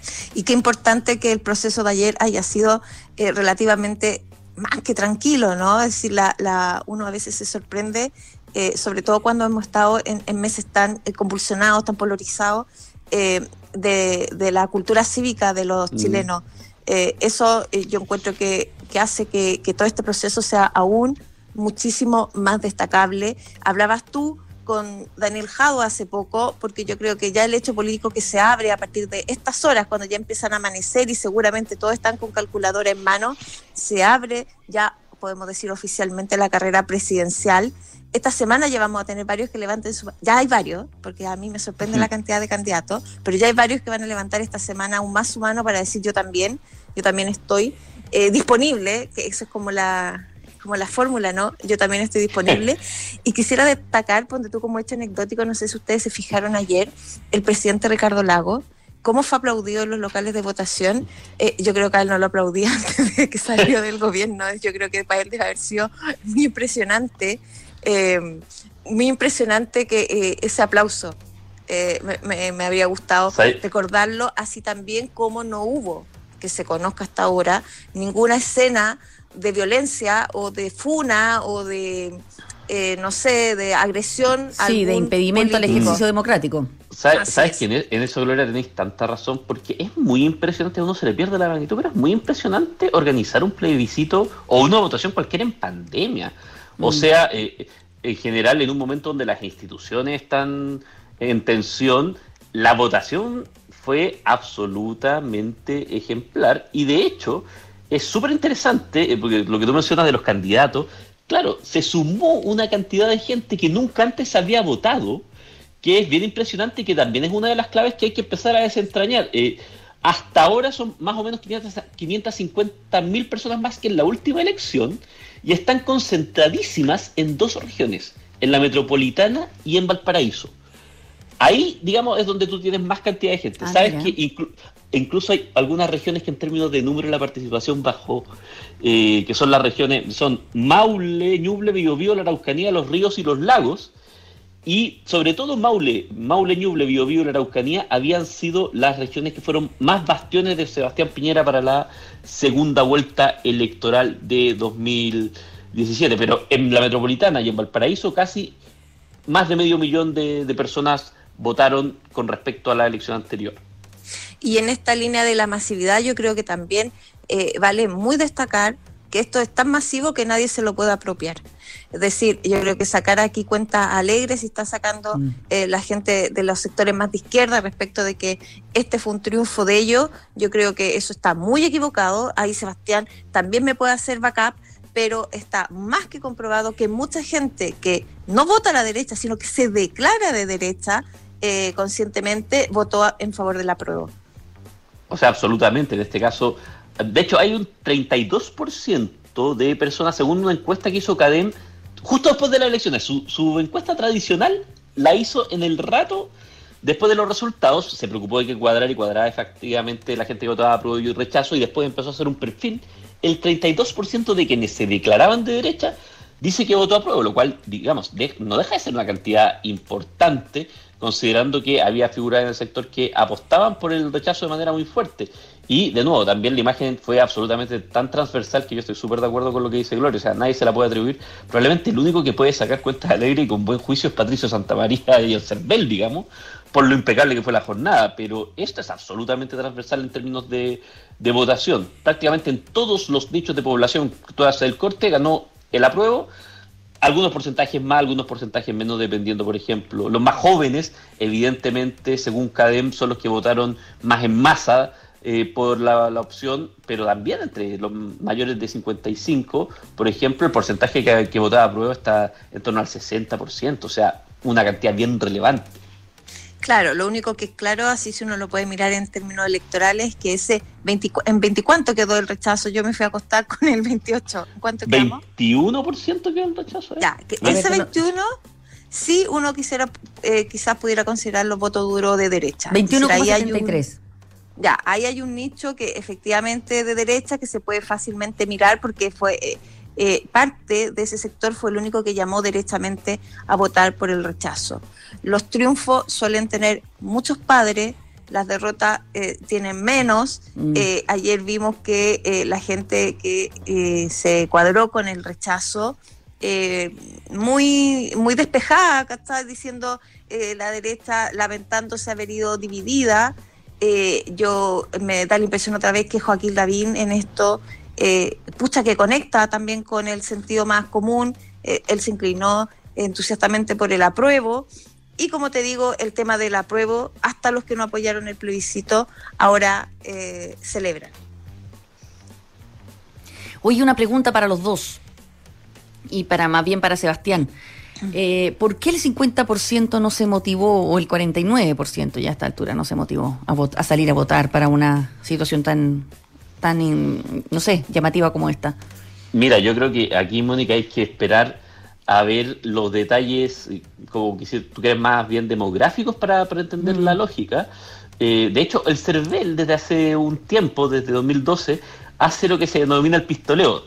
Y qué importante que el proceso de ayer haya sido eh, relativamente más que tranquilo, ¿no? Es decir, la, la, uno a veces se sorprende, eh, sobre todo cuando hemos estado en, en meses tan eh, convulsionados, tan polarizados, eh, de, de la cultura cívica de los mm. chilenos. Eh, eso eh, yo encuentro que, que hace que, que todo este proceso sea aún muchísimo más destacable. Hablabas tú con Daniel Jadue hace poco, porque yo creo que ya el hecho político que se abre a partir de estas horas, cuando ya empiezan a amanecer y seguramente todos están con calculadora en mano, se abre ya, podemos decir oficialmente, la carrera presidencial. Esta semana ya vamos a tener varios que levanten su... Ya hay varios, porque a mí me sorprende uh-huh. la cantidad de candidatos, pero ya hay varios que van a levantar esta semana aún más su mano para decir yo también, yo también estoy eh, disponible, que eso es como la... como la fórmula, ¿no? Yo también estoy disponible. Y quisiera destacar, ponte tú como hecho anecdótico, no sé si ustedes se fijaron ayer, el presidente Ricardo Lagos, cómo fue aplaudido en los locales de votación. Eh, yo creo que a él no lo aplaudía antes de que salió del gobierno. Yo creo que para él debe haber sido muy impresionante, eh, muy impresionante que eh, ese aplauso. Eh, me, me, me habría gustado ¿Sí? recordarlo, así también como no hubo, que se conozca hasta ahora, ninguna escena de violencia o de funa o de, eh, no sé, de agresión. Sí, de impedimento político. Al ejercicio democrático. ¿Sabes, ¿sabes que en, en eso, Gloria, tenéis tanta razón? Porque es muy impresionante, a uno se le pierde la magnitud, pero es muy impresionante organizar un plebiscito o una votación cualquiera en pandemia. O mm. sea, eh, en general, en un momento donde las instituciones están en tensión, la votación fue absolutamente ejemplar y, de hecho, es súper interesante, porque lo que tú mencionas de los candidatos, claro, se sumó una cantidad de gente que nunca antes había votado, que es bien impresionante y que también es una de las claves que hay que empezar a desentrañar. Eh, hasta ahora son más o menos quinientas cincuenta mil personas más que en la última elección y están concentradísimas en dos regiones, en la metropolitana y en Valparaíso. Ahí, digamos, es donde tú tienes más cantidad de gente. Ah, Sabes mira. que inclu- incluso hay algunas regiones que en términos de número de la participación bajó, eh, que son las regiones, son Maule, Ñuble, Biobío, la Araucanía, los ríos y los lagos, y sobre todo Maule, Maule, Ñuble, Biobío y la Araucanía habían sido las regiones que fueron más bastiones de Sebastián Piñera para la segunda vuelta electoral de dos mil diecisiete, pero en la metropolitana y en Valparaíso casi más de medio millón de, de personas votaron con respecto a la elección anterior. Y en esta línea de la masividad yo creo que también eh, vale muy destacar que esto es tan masivo que nadie se lo puede apropiar. Es decir, yo creo que sacar aquí cuentas alegres y está sacando mm. eh, la gente de los sectores más de izquierda respecto de que este fue un triunfo de ellos, yo creo que eso está muy equivocado. Ahí Sebastián también me puede hacer backup, pero está más que comprobado que mucha gente que no vota a la derecha, sino que se declara de derecha, eh, conscientemente votó en favor del apruebo. O sea, absolutamente, en este caso, de hecho hay un treinta y dos por ciento de personas, según una encuesta que hizo Cadem, justo después de las elecciones, su, su encuesta tradicional la hizo en el rato después de los resultados, se preocupó de que cuadrara y cuadrara efectivamente la gente que votaba apruebo y rechazo, y después empezó a hacer un perfil. El treinta y dos por ciento de quienes se declaraban de derecha dice que votó a prueba, lo cual, digamos, de, no deja de ser una cantidad importante, considerando que había figuras en el sector que apostaban por el rechazo de manera muy fuerte. Y, de nuevo, también la imagen fue absolutamente tan transversal que yo estoy súper de acuerdo con lo que dice Gloria. O sea, nadie se la puede atribuir. Probablemente el único que puede sacar cuentas alegre y con buen juicio es Patricio Santamaría y el Cervel, digamos, por lo impecable que fue la jornada. Pero esto es absolutamente transversal en términos de, de votación. Prácticamente en todos los nichos de población que tú haces el corte, ganó el apruebo. Algunos porcentajes más, algunos porcentajes menos, dependiendo, por ejemplo. Los más jóvenes, evidentemente, según Cadem, son los que votaron más en masa eh, por la, la opción, pero también entre los mayores de cincuenta y cinco, por ejemplo, el porcentaje que, que votaba a prueba está en torno al sesenta por ciento, o sea, una cantidad bien relevante. Claro, lo único que es claro, así si uno lo puede mirar en términos electorales, que ese veinte, en veinte, ¿cuánto quedó el rechazo? Yo me fui a acostar con el veintiocho. ¿Cuánto quedamos? veintiuno por ciento quedó el rechazo. ¿eh? Ya, que ese veintiuno, sí uno quisiera, eh, quizás pudiera considerarlo voto duro de derecha. veintiuno coma setenta y tres. Ya, ahí hay un nicho que efectivamente de derecha que se puede fácilmente mirar porque fue eh, eh, parte de ese sector fue el único que llamó derechamente a votar por el rechazo. Los triunfos suelen tener muchos padres, las derrotas eh, tienen menos. Mm. Eh, ayer vimos que eh, la gente que eh, se cuadró con el rechazo eh, muy, muy despejada, acá está diciendo eh, la derecha lamentándose haber ido dividida. Eh, yo me da la impresión otra vez que Joaquín Lavín en esto, eh, pucha que conecta también con el sentido más común, eh, él se inclinó entusiastamente por el apruebo, y como te digo, el tema del apruebo, hasta los que no apoyaron el plebiscito, ahora eh, celebran. Oye, una pregunta para los dos, y para más bien para Sebastián. Eh, ¿Por qué el cincuenta por ciento no se motivó, o el cuarenta y nueve por ciento ya a esta altura no se motivó a, vot- a salir a votar para una situación tan, tan in, no sé, llamativa como esta? Mira, yo creo que aquí, Mónica, hay que esperar a ver los detalles, como que si tú quieres más bien demográficos para, para entender mm. la lógica. Eh, de hecho, el CERVEL desde hace un tiempo, desde dos mil doce, hace lo que se denomina el pistoleo.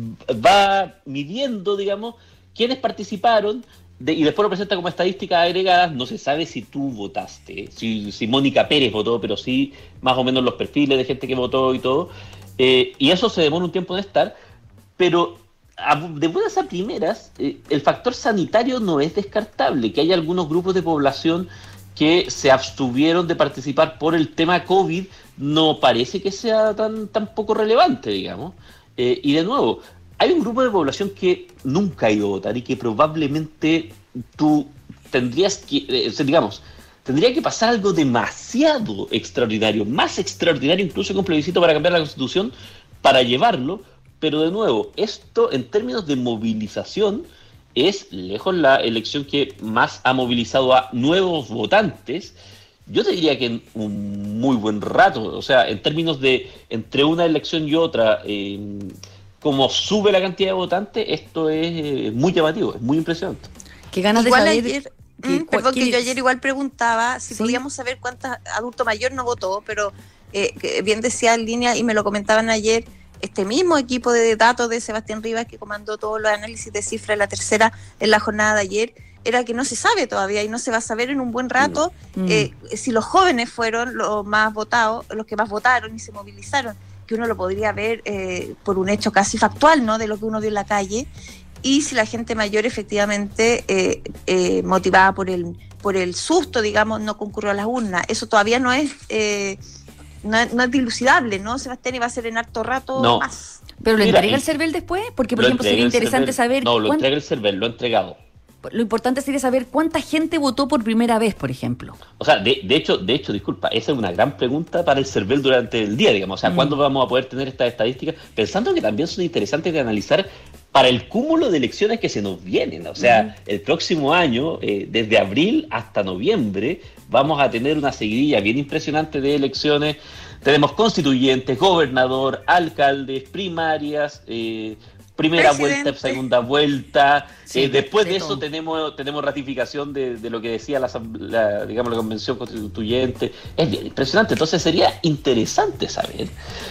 Va midiendo, digamos, quiénes participaron de, y después lo presenta como estadísticas agregadas. No se sabe si tú votaste, si, si Mónica Pérez votó, pero sí más o menos los perfiles de gente que votó y todo. Eh, y eso se demora un tiempo en estar, pero a, de buenas a primeras, eh, el factor sanitario no es descartable, que hay algunos grupos de población que se abstuvieron de participar por el tema COVID, no parece que sea tan, tan poco relevante, digamos. Eh, y de nuevo, hay un grupo de población que nunca ha ido a votar y que probablemente tú tendrías que, eh, digamos, tendría que pasar algo demasiado extraordinario, más extraordinario incluso que un plebiscito para cambiar la Constitución, para llevarlo. Pero de nuevo, esto en términos de movilización es lejos la elección que más ha movilizado a nuevos votantes. Yo te diría que en un muy buen rato, o sea, en términos de entre una elección y otra, eh, como sube la cantidad de votantes, esto es eh, muy llamativo, es muy impresionante. Qué ganas igual de saber... Ayer, que, mm, perdón, que, que yo ayer igual preguntaba si ¿sí? podíamos saber cuántos adulto mayor no votó, pero eh, que bien decía en línea, y me lo comentaban ayer, este mismo equipo de datos de Sebastián Rivas, que comandó todos los análisis de cifras, la tercera en la jornada de ayer, era que no se sabe todavía y no se va a saber en un buen rato mm. eh, si los jóvenes fueron los más votados, los que más votaron y se movilizaron, que uno lo podría ver eh, por un hecho casi factual, ¿no?, de lo que uno vio en la calle, y si la gente mayor efectivamente eh, eh, motivada por el por el susto, digamos, no concurrió a las urnas. Eso todavía no es eh, no, no es dilucidable, ¿no, Sebastián? Y va a ser en harto rato no. más. ¿Pero lo Mira, entrega el CERVEL después? Porque, por ejemplo, sería el interesante CERVEL, saber... No, lo cuán... entrega el CERVEL, lo ha entregado. Lo importante sería saber cuánta gente votó por primera vez, por ejemplo. O sea, de, de hecho, de hecho, disculpa, esa es una gran pregunta para el CERVEL durante el día, digamos. O sea, mm. ¿cuándo vamos a poder tener estas estadísticas? Pensando que también son interesantes de analizar para el cúmulo de elecciones que se nos vienen. O sea, mm. el próximo año, eh, desde abril hasta noviembre, vamos a tener una seguidilla bien impresionante de elecciones. Tenemos constituyentes, gobernador, alcaldes, primarias, eh, primera Presidente. vuelta, segunda vuelta. Sí, eh, después de, de eso tenemos tenemos ratificación de, de lo que decía la, la, digamos, la Convención Constituyente. Es bien impresionante. Entonces sería interesante saber,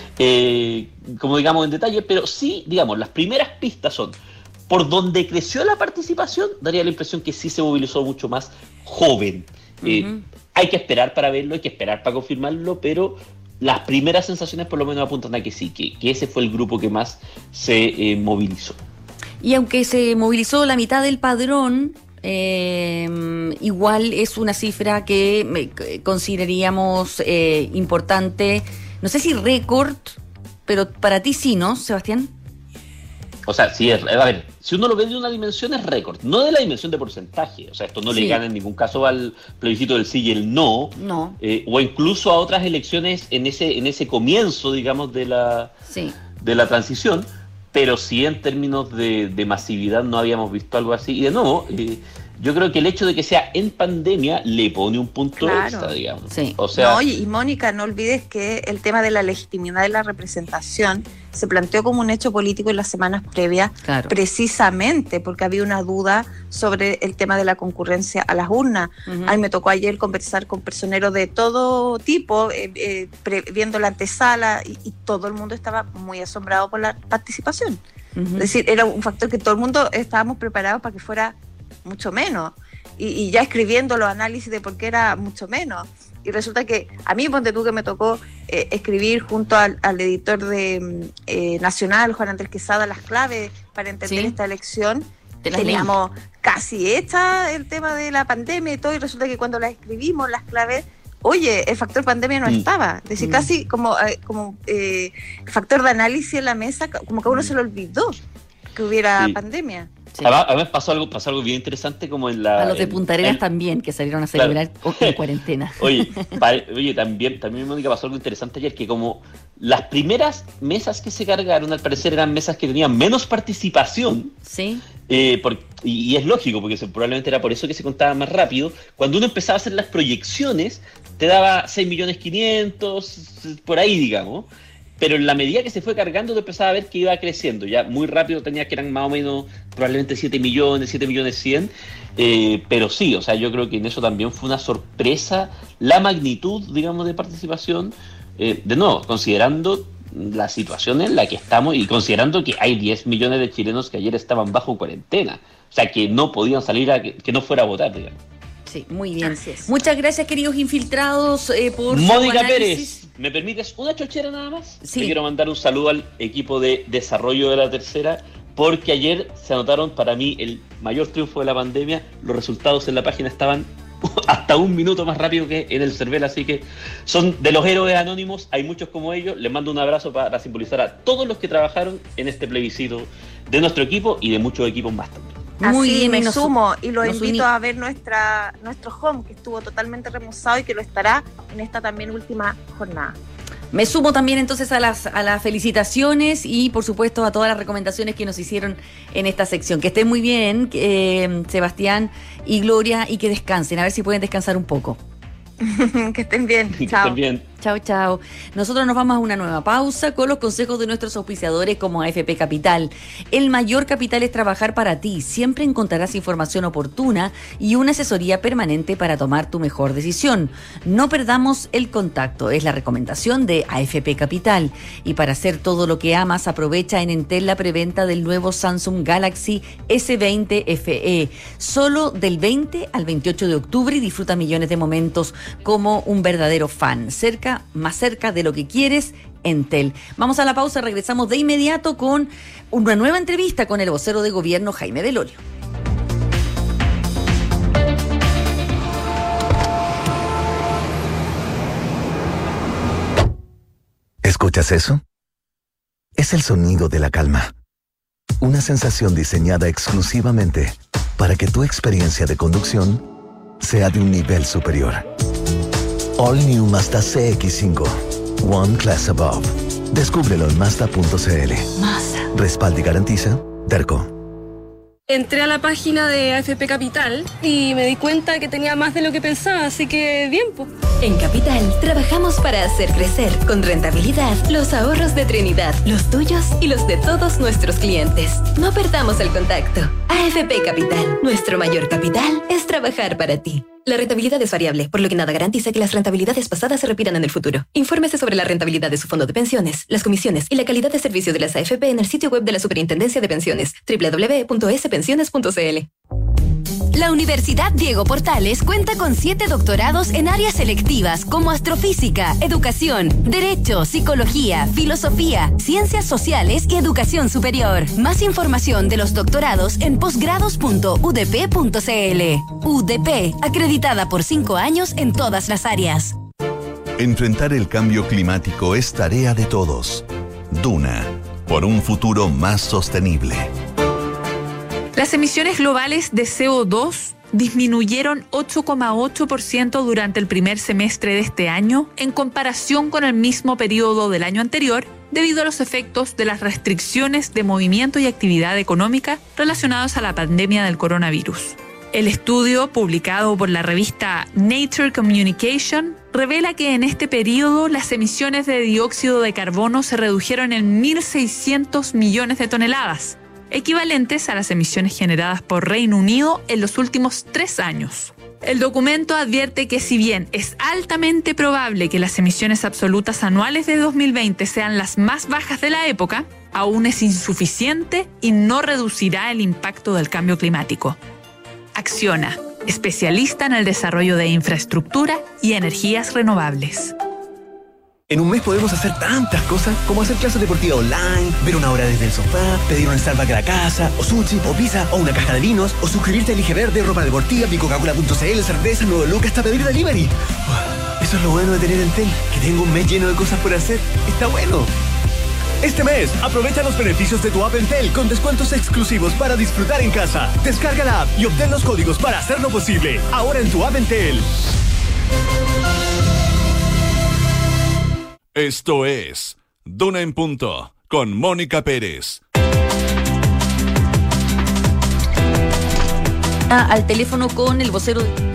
eh, como digamos en detalle, pero sí, digamos, las primeras pistas son por donde creció la participación, daría la impresión que sí se movilizó mucho más joven. Eh, uh-huh. Hay que esperar para verlo, hay que esperar para confirmarlo, pero las primeras sensaciones por lo menos apuntan a que sí, que, que ese fue el grupo que más se eh, movilizó. Y aunque se movilizó la mitad del padrón, eh, igual es una cifra que consideraríamos eh, importante, no sé si récord, pero para ti sí, ¿no, Sebastián? O sea, sí, es, a ver, si uno lo ve de una dimensión es récord, no de la dimensión de porcentaje. O sea, esto no sí. le gana en ningún caso al plebiscito del sí y el no, no. Eh, o incluso a otras elecciones en ese en ese comienzo, digamos, de la sí. de la transición, pero sí en términos de, de masividad no habíamos visto algo así. Y de nuevo, eh, yo creo que el hecho de que sea en pandemia le pone un punto claro. extra, digamos. Sí. O sea, no, y, y Mónica, no olvides que el tema de la legitimidad de la representación se planteó como un hecho político en las semanas previas, claro. precisamente porque había una duda sobre el tema de la concurrencia a las urnas. Uh-huh. A mí me tocó ayer conversar con personeros de todo tipo, eh, eh, pre, viendo la antesala, y, y todo el mundo estaba muy asombrado por la participación. Uh-huh. Es decir, era un factor que todo el mundo estábamos preparados para que fuera mucho menos, y, y ya escribiendo los análisis de por qué era mucho menos, y resulta que a mí, ponte tú, que me tocó eh, escribir junto al, al editor de eh, Nacional, Juan Andrés Quesada, las claves para entender ¿sí? esta elección. Teníamos leí. casi hecha el tema de la pandemia y todo, y resulta que cuando las escribimos, las claves, oye, el factor pandemia no mm. estaba, es decir, mm. casi como, eh, como eh, factor de análisis en la mesa, como que a uno mm. se le olvidó que hubiera sí. pandemia. Sí. A ver, pasó algo, pasó algo bien interesante como en la... A los de en, Punta Arenas en, también, que salieron a celebrar claro. en cuarentena. Oye, para, oye, también, también Mónica, pasó algo interesante ayer, que como las primeras mesas que se cargaron, al parecer eran mesas que tenían menos participación. Sí. Eh, por, y, y es lógico, porque se, probablemente era por eso que se contaba más rápido. Cuando uno empezaba a hacer las proyecciones, te daba seis millones quinientos, por ahí, digamos. Pero en la medida que se fue cargando, te empezaba a ver que iba creciendo. Ya muy rápido tenía que eran más o menos probablemente siete millones, siete millones cien. Eh, pero sí, o sea, yo creo que en eso también fue una sorpresa la magnitud, digamos, de participación. Eh, de nuevo, considerando la situación en la que estamos y considerando que hay diez millones de chilenos que ayer estaban bajo cuarentena. O sea, que no podían salir, a que, que no fuera a votar, digamos. Sí, muy bien. Muchas gracias, queridos infiltrados, eh, por Mónica Pérez, ¿me permites una chochera nada más? Sí. Le quiero mandar un saludo al equipo de desarrollo de La Tercera, porque ayer se anotaron para mí el mayor triunfo de la pandemia. Los resultados en la página estaban hasta un minuto más rápido que en el CERVEL, así que son de los héroes anónimos, hay muchos como ellos. Les mando un abrazo para simbolizar a todos los que trabajaron en este plebiscito de nuestro equipo y de muchos equipos más también. Muy Así bien, me nos, sumo y lo invito uní. a ver nuestra nuestro home, que estuvo totalmente remozado y que lo estará en esta también última jornada. Me sumo también entonces a las a las felicitaciones y por supuesto a todas las recomendaciones que nos hicieron en esta sección. Que estén muy bien, eh, Sebastián y Gloria, y que descansen, a ver si pueden descansar un poco. Que estén bien, que chao. Estén bien. Chao, chao. Nosotros nos vamos a una nueva pausa con los consejos de nuestros auspiciadores como A F P Capital. El mayor capital es trabajar para ti. Siempre encontrarás información oportuna y una asesoría permanente para tomar tu mejor decisión. No perdamos el contacto. Es la recomendación de A F P Capital. Y para hacer todo lo que amas, aprovecha en Entel la preventa del nuevo Samsung Galaxy S veinte F E. Solo del veinte al veintiocho de octubre y disfruta millones de momentos como un verdadero fan. Cerca más cerca de lo que quieres, Entel. Vamos a la pausa, regresamos de inmediato con una nueva entrevista con el vocero de gobierno, Jaime Del Olio. ¿Escuchas eso? Es el sonido de la calma. Una sensación diseñada exclusivamente para que tu experiencia de conducción sea de un nivel superior. All New Mazda C X cinco. One Class Above. Descúbrelo en Mazda punto c l. Mazda. Respalda y garantiza Derco. Entré a la página de A F P Capital y me di cuenta que tenía más de lo que pensaba, así que bien, pues. En Capital trabajamos para hacer crecer con rentabilidad los ahorros de Trinidad, los tuyos y los de todos nuestros clientes. No perdamos el contacto. A F P Capital, nuestro mayor capital es trabajar para ti. La rentabilidad es variable, por lo que nada garantiza que las rentabilidades pasadas se repitan en el futuro. Infórmese sobre la rentabilidad de su fondo de pensiones, las comisiones y la calidad de servicio de las A F P en el sitio web de la Superintendencia de Pensiones, doble u doble u doble u punto s pensiones punto c l. La Universidad Diego Portales cuenta con siete doctorados en áreas selectivas como astrofísica, educación, derecho, psicología, filosofía, ciencias sociales y educación superior. Más información de los doctorados en posgrados punto u d p punto c l. U D P, acreditada por cinco años en todas las áreas. Enfrentar el cambio climático es tarea de todos. Duna, por un futuro más sostenible. Las emisiones globales de C O dos disminuyeron ocho coma ocho por ciento durante el primer semestre de este año en comparación con el mismo periodo del año anterior, debido a los efectos de las restricciones de movimiento y actividad económica relacionados a la pandemia del coronavirus. El estudio, publicado por la revista Nature Communication, revela que en este periodo las emisiones de dióxido de carbono se redujeron en mil seiscientos millones de toneladas, equivalentes a las emisiones generadas por Reino Unido en los últimos tres años. El documento advierte que si bien es altamente probable que las emisiones absolutas anuales de dos mil veinte sean las más bajas de la época, aún es insuficiente y no reducirá el impacto del cambio climático. Acciona, especialista en el desarrollo de infraestructura y energías renovables. En un mes podemos hacer tantas cosas, como hacer clases deportivas online, ver una obra desde el sofá, pedir un Starbucks a la casa, o sushi, o pizza, o una caja de vinos, o suscribirte a Elige Verde, ropa deportiva, Coca-Cola punto c l, cerveza, nuevo look, hasta pedir delivery. Uf, eso es lo bueno de tener Entel, que tengo un mes lleno de cosas por hacer. Está bueno. Este mes, aprovecha los beneficios de tu app Entel con descuentos exclusivos para disfrutar en casa. Descarga la app y obtén los códigos para hacerlo posible. Ahora en tu app Entel. Esto es Duna en Punto con Mónica Pérez. Ah, al teléfono con el vocero de...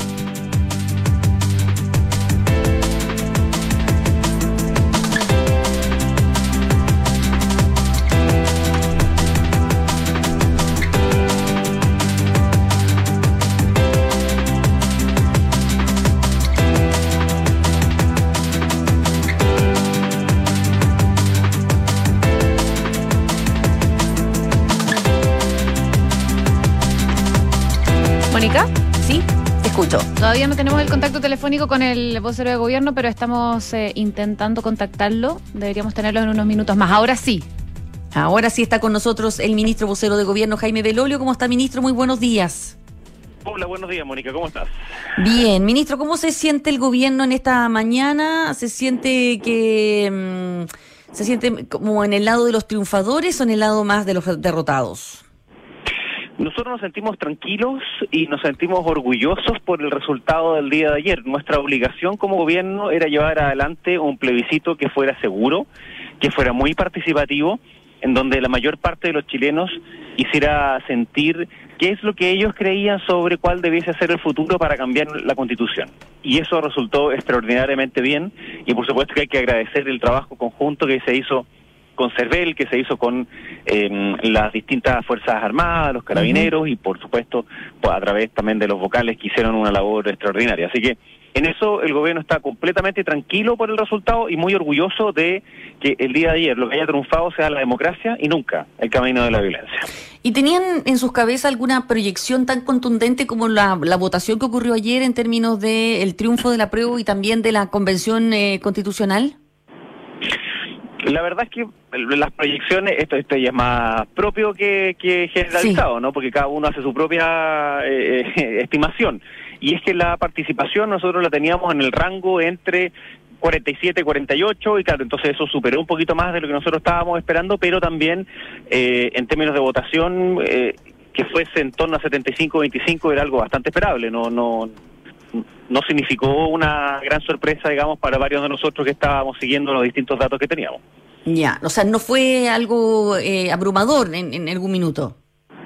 ¿Mónica? Sí, te escucho. Todavía no tenemos el contacto telefónico con el vocero de gobierno, pero estamos eh, intentando contactarlo. Deberíamos tenerlo en unos minutos más. Ahora sí. Ahora sí está con nosotros el ministro vocero de gobierno, Jaime Belolio. ¿Cómo está, ministro? Muy buenos días. Hola, buenos días, Mónica. ¿Cómo estás? Bien, ministro, ¿cómo se siente el gobierno en esta mañana? ¿Se siente que mmm, se siente como en el lado de los triunfadores o en el lado más de los derrotados? Nosotros nos sentimos tranquilos y nos sentimos orgullosos por el resultado del día de ayer. Nuestra obligación como gobierno era llevar adelante un plebiscito que fuera seguro, que fuera muy participativo, en donde la mayor parte de los chilenos hiciera sentir qué es lo que ellos creían sobre cuál debiese ser el futuro para cambiar la Constitución. Y eso resultó extraordinariamente bien, y por supuesto que hay que agradecer el trabajo conjunto que se hizo con CERVEL, que se hizo con eh, las distintas Fuerzas Armadas, los Carabineros, uh-huh. y por supuesto pues, a través también de los vocales que hicieron una labor extraordinaria. Así que en eso el gobierno está completamente tranquilo por el resultado y muy orgulloso de que el día de ayer lo que haya triunfado sea la democracia y nunca el camino de la violencia. ¿Y tenían en sus cabezas alguna proyección tan contundente como la, la votación que ocurrió ayer en términos de el triunfo del apruebo y también de la convención eh, constitucional? La verdad es que las proyecciones, esto, esto ya es más propio que, que generalizado, sí. ¿no? Porque cada uno hace su propia eh, estimación. Y es que la participación nosotros la teníamos en el rango entre cuarenta y siete, cuarenta y ocho, y claro, entonces eso superó un poquito más de lo que nosotros estábamos esperando, pero también eh, en términos de votación, eh, que fuese en torno a setenta y cinco, veinticinco era algo bastante esperable, no no no significó una gran sorpresa, digamos, para varios de nosotros que estábamos siguiendo los distintos datos que teníamos. Ya, o sea, no fue algo eh, abrumador en, en algún minuto.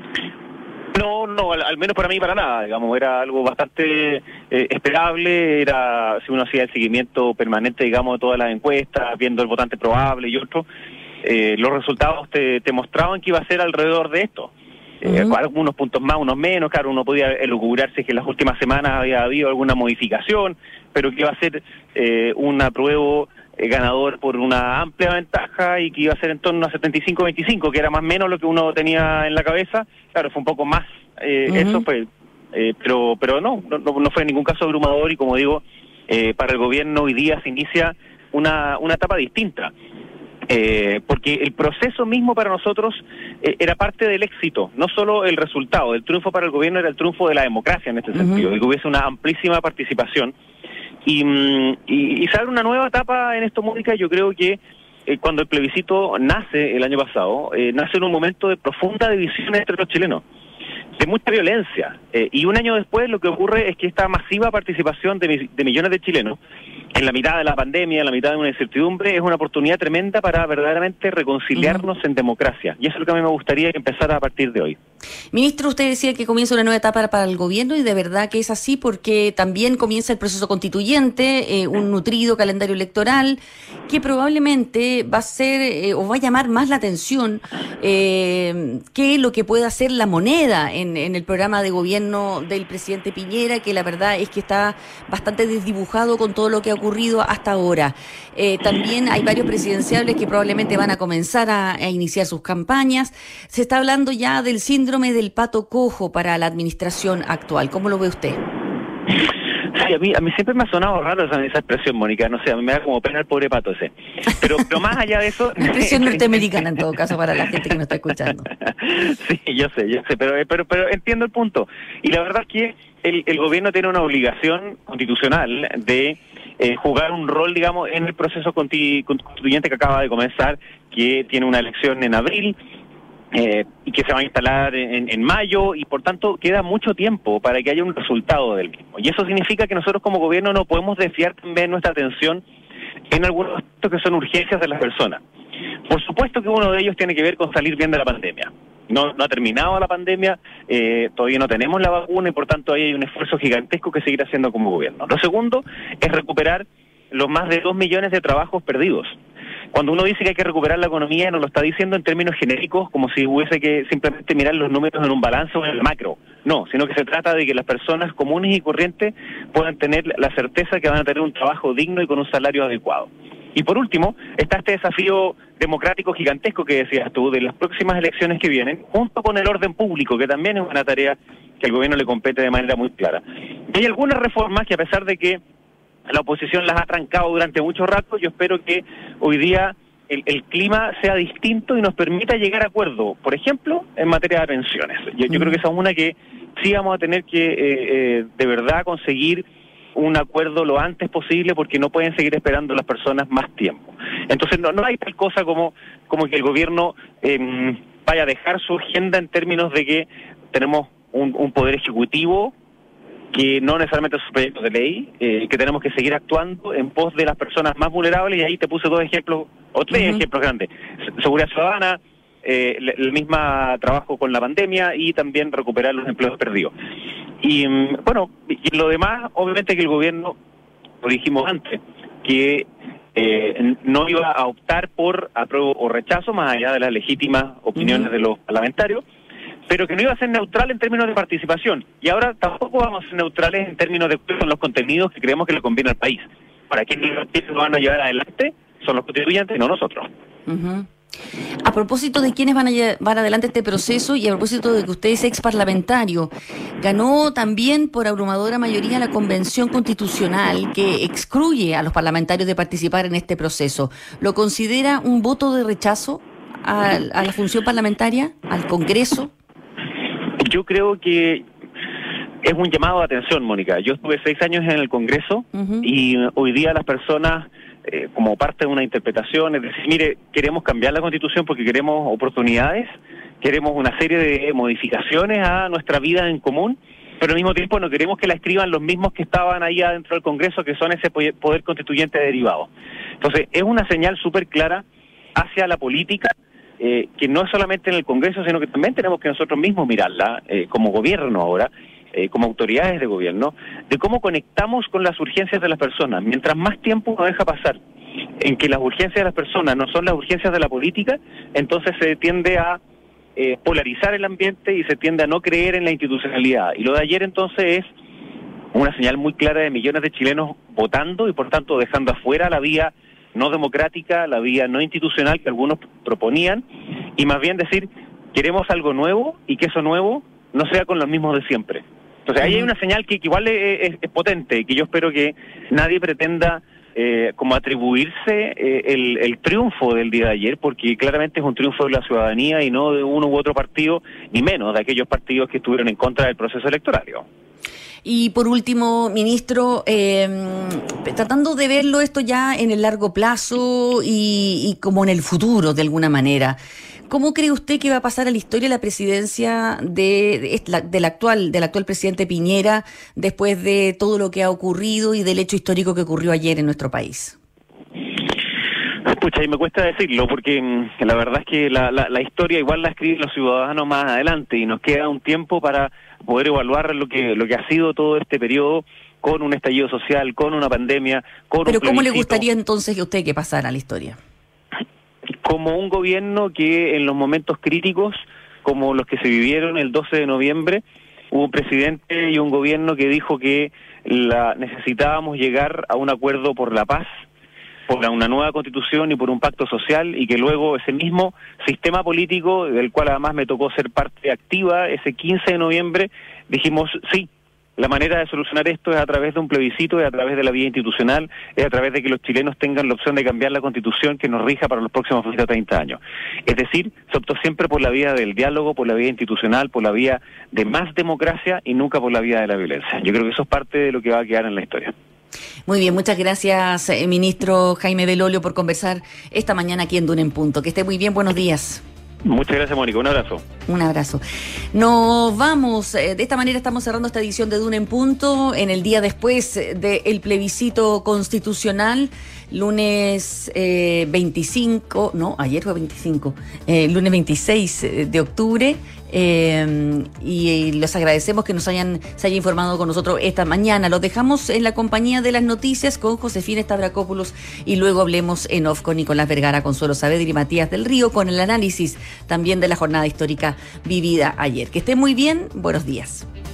No, no, al, al menos para mí para nada, digamos, era algo bastante eh, esperable, era si uno hacía el seguimiento permanente, digamos, de todas las encuestas, viendo el votante probable y otro, eh, los resultados te, te mostraban que iba a ser alrededor de esto. Eh, uh-huh. Algunos puntos más, unos menos, claro, uno podía elucubrarse que en las últimas semanas había habido alguna modificación, pero que iba a ser eh, un apruebo eh, ganador por una amplia ventaja y que iba a ser en torno a setenta y cinco veinticinco, que era más o menos lo que uno tenía en la cabeza. Claro, fue un poco más, eh, uh-huh. eso fue, eh, pero pero no, no, no fue en ningún caso abrumador y como digo, eh, para el gobierno hoy día se inicia una, una etapa distinta. Eh, porque el proceso mismo para nosotros eh, era parte del éxito, no solo el resultado. El triunfo para el gobierno era el triunfo de la democracia en este uh-huh. sentido, de que hubiese una amplísima participación. Y, y, y se abre una nueva etapa en esto, Mónica. Yo creo que eh, cuando el plebiscito nace el año pasado, eh, nace en un momento de profunda división entre los chilenos, de mucha violencia. Eh, y un año después lo que ocurre es que esta masiva participación de, de millones de chilenos en la mitad de la pandemia, en la mitad de una incertidumbre, es una oportunidad tremenda para verdaderamente reconciliarnos uh-huh. en democracia. Y eso es lo que a mí me gustaría que empezara a partir de hoy. Ministro, usted decía que comienza una nueva etapa para el gobierno y de verdad que es así porque también comienza el proceso constituyente, eh, un nutrido calendario electoral que probablemente va a ser eh, o va a llamar más la atención eh, que lo que pueda hacer la moneda en, en el programa de gobierno del presidente Piñera, que la verdad es que está bastante desdibujado con todo lo que ha ocurrido hasta ahora. Eh, también hay varios presidenciables que probablemente van a comenzar a, a iniciar sus campañas. Se está hablando ya del síndrome del pato cojo para la administración actual. ¿Cómo lo ve usted? Sí, a mí, a mí siempre me ha sonado raro esa, esa expresión, Mónica. No sé, a mí me da como pena el pobre pato ese. Pero, pero más allá de eso... expresión norteamericana en todo caso para la gente que nos está escuchando. Sí, yo sé, yo sé, pero, pero, pero entiendo el punto. Y la verdad es que el, el gobierno tiene una obligación constitucional de eh, jugar un rol, digamos, en el proceso constituyente que acaba de comenzar, que tiene una elección en abril, Eh, y que se va a instalar en, en mayo, y por tanto queda mucho tiempo para que haya un resultado del mismo. Y eso significa que nosotros como gobierno no podemos desviar también nuestra atención en algunos aspectos que son urgencias de las personas. Por supuesto que uno de ellos tiene que ver con salir bien de la pandemia. No, no ha terminado la pandemia, eh, todavía no tenemos la vacuna y por tanto ahí hay un esfuerzo gigantesco que seguir haciendo como gobierno. Lo segundo es recuperar los más de dos millones de trabajos perdidos. Cuando uno dice que hay que recuperar la economía, no lo está diciendo en términos genéricos, como si hubiese que simplemente mirar los números en un balance o en el macro. No, sino que se trata de que las personas comunes y corrientes puedan tener la certeza que van a tener un trabajo digno y con un salario adecuado. Y por último, está este desafío democrático gigantesco que decías tú, de las próximas elecciones que vienen, junto con el orden público, que también es una tarea que al gobierno le compete de manera muy clara. Y hay algunas reformas que, a pesar de que la oposición las ha trancado durante mucho rato, yo espero que hoy día el, el clima sea distinto y nos permita llegar a acuerdo, por ejemplo, en materia de pensiones. Yo, yo creo que esa es una que sí vamos a tener que eh, eh, de verdad conseguir un acuerdo lo antes posible, porque no pueden seguir esperando las personas más tiempo. Entonces no, no hay tal cosa como, como que el gobierno eh, vaya a dejar su agenda en términos de que tenemos un, un poder ejecutivo que no necesariamente es un proyecto de ley, eh, que tenemos que seguir actuando en pos de las personas más vulnerables, y ahí te puse dos ejemplos, o tres uh-huh. ejemplos grandes. Seguridad ciudadana, eh, el, el mismo trabajo con la pandemia y también recuperar los empleos perdidos. Y bueno, y lo demás, obviamente que el gobierno, lo dijimos antes, que eh, no iba a optar por apruebo o rechazo, más allá de las legítimas opiniones uh-huh. de los parlamentarios, pero que no iba a ser neutral en términos de participación. Y ahora tampoco vamos a ser neutrales en términos de cuáles son los contenidos que creemos que le conviene al país. Para quienes lo van a llevar adelante son los constituyentes, no nosotros. Uh-huh. A propósito de quiénes van a llevar adelante este proceso y a propósito de que usted es ex parlamentario, ganó también por abrumadora mayoría la Convención Constitucional que excluye a los parlamentarios de participar en este proceso. ¿Lo considera un voto de rechazo a, a la función parlamentaria, al Congreso? Yo creo que es un llamado de atención, Mónica. Yo estuve seis años en el Congreso uh-huh. y hoy día las personas, eh, como parte de una interpretación, es decir, mire, queremos cambiar la Constitución porque queremos oportunidades, queremos una serie de modificaciones a nuestra vida en común, pero al mismo tiempo no queremos que la escriban los mismos que estaban ahí adentro del Congreso, que son ese poder constituyente derivado. Entonces, es una señal súper clara hacia la política, Eh, que no es solamente en el Congreso, sino que también tenemos que nosotros mismos mirarla, eh, como gobierno ahora, eh, como autoridades de gobierno, de cómo conectamos con las urgencias de las personas. Mientras más tiempo nos deja pasar en que las urgencias de las personas no son las urgencias de la política, entonces se tiende a eh, polarizar el ambiente y se tiende a no creer en la institucionalidad. Y lo de ayer entonces es una señal muy clara de millones de chilenos votando y por tanto dejando afuera la vía no democrática, la vía no institucional que algunos proponían, y más bien decir, queremos algo nuevo y que eso nuevo no sea con los mismos de siempre. Entonces ahí hay una señal que, que igual es, es, es potente, que yo espero que nadie pretenda eh, como atribuirse eh, el, el triunfo del día de ayer, porque claramente es un triunfo de la ciudadanía y no de uno u otro partido, ni menos de aquellos partidos que estuvieron en contra del proceso electoral. Y por último, ministro, eh, tratando de verlo esto ya en el largo plazo y, y como en el futuro de alguna manera, ¿Cómo cree usted que va a pasar a la historia la presidencia de, de, de la, del actual del actual presidente Piñera después de todo lo que ha ocurrido y del hecho histórico que ocurrió ayer en nuestro país? Pucha, y me cuesta decirlo porque mmm, la verdad es que la, la, la historia igual la escriben los ciudadanos más adelante y nos queda un tiempo para poder evaluar lo que lo que ha sido todo este periodo con un estallido social, con una pandemia, con Pero un ¿cómo le plebiscito. gustaría entonces a usted que pasara la historia? Como un gobierno que en los momentos críticos, como los que se vivieron el doce de noviembre, hubo un presidente y un gobierno que dijo que la necesitábamos llegar a un acuerdo por la paz, por una nueva constitución y por un pacto social, y que luego ese mismo sistema político, del cual además me tocó ser parte activa, ese quince de noviembre, dijimos sí. La manera de solucionar esto es a través de un plebiscito, es a través de la vía institucional, es a través de que los chilenos tengan la opción de cambiar la Constitución que nos rija para los próximos veinte o treinta años. Es decir, se optó siempre por la vía del diálogo, por la vía institucional, por la vía de más democracia y nunca por la vía de la violencia. Yo creo que eso es parte de lo que va a quedar en la historia. Muy bien, muchas gracias, eh, ministro Jaime Belolio, por conversar esta mañana aquí en Duna en Punto. Que esté muy bien, buenos días. Muchas gracias, Mónica. Un abrazo. Un abrazo. Nos vamos. De esta manera estamos cerrando esta edición de Duna en Punto en el día después del plebiscito constitucional, lunes eh, veinticinco, no, ayer fue veinticinco, eh, lunes veintiséis de octubre. Eh, y, y les agradecemos que nos hayan se haya informado con nosotros esta mañana. Los dejamos en la compañía de las noticias con Josefina Stavrakopoulos y luego hablemos en off con Nicolás Vergara, Consuelo Saavedra y Matías del Río con el análisis también de la jornada histórica vivida ayer. Que estén muy bien, buenos días.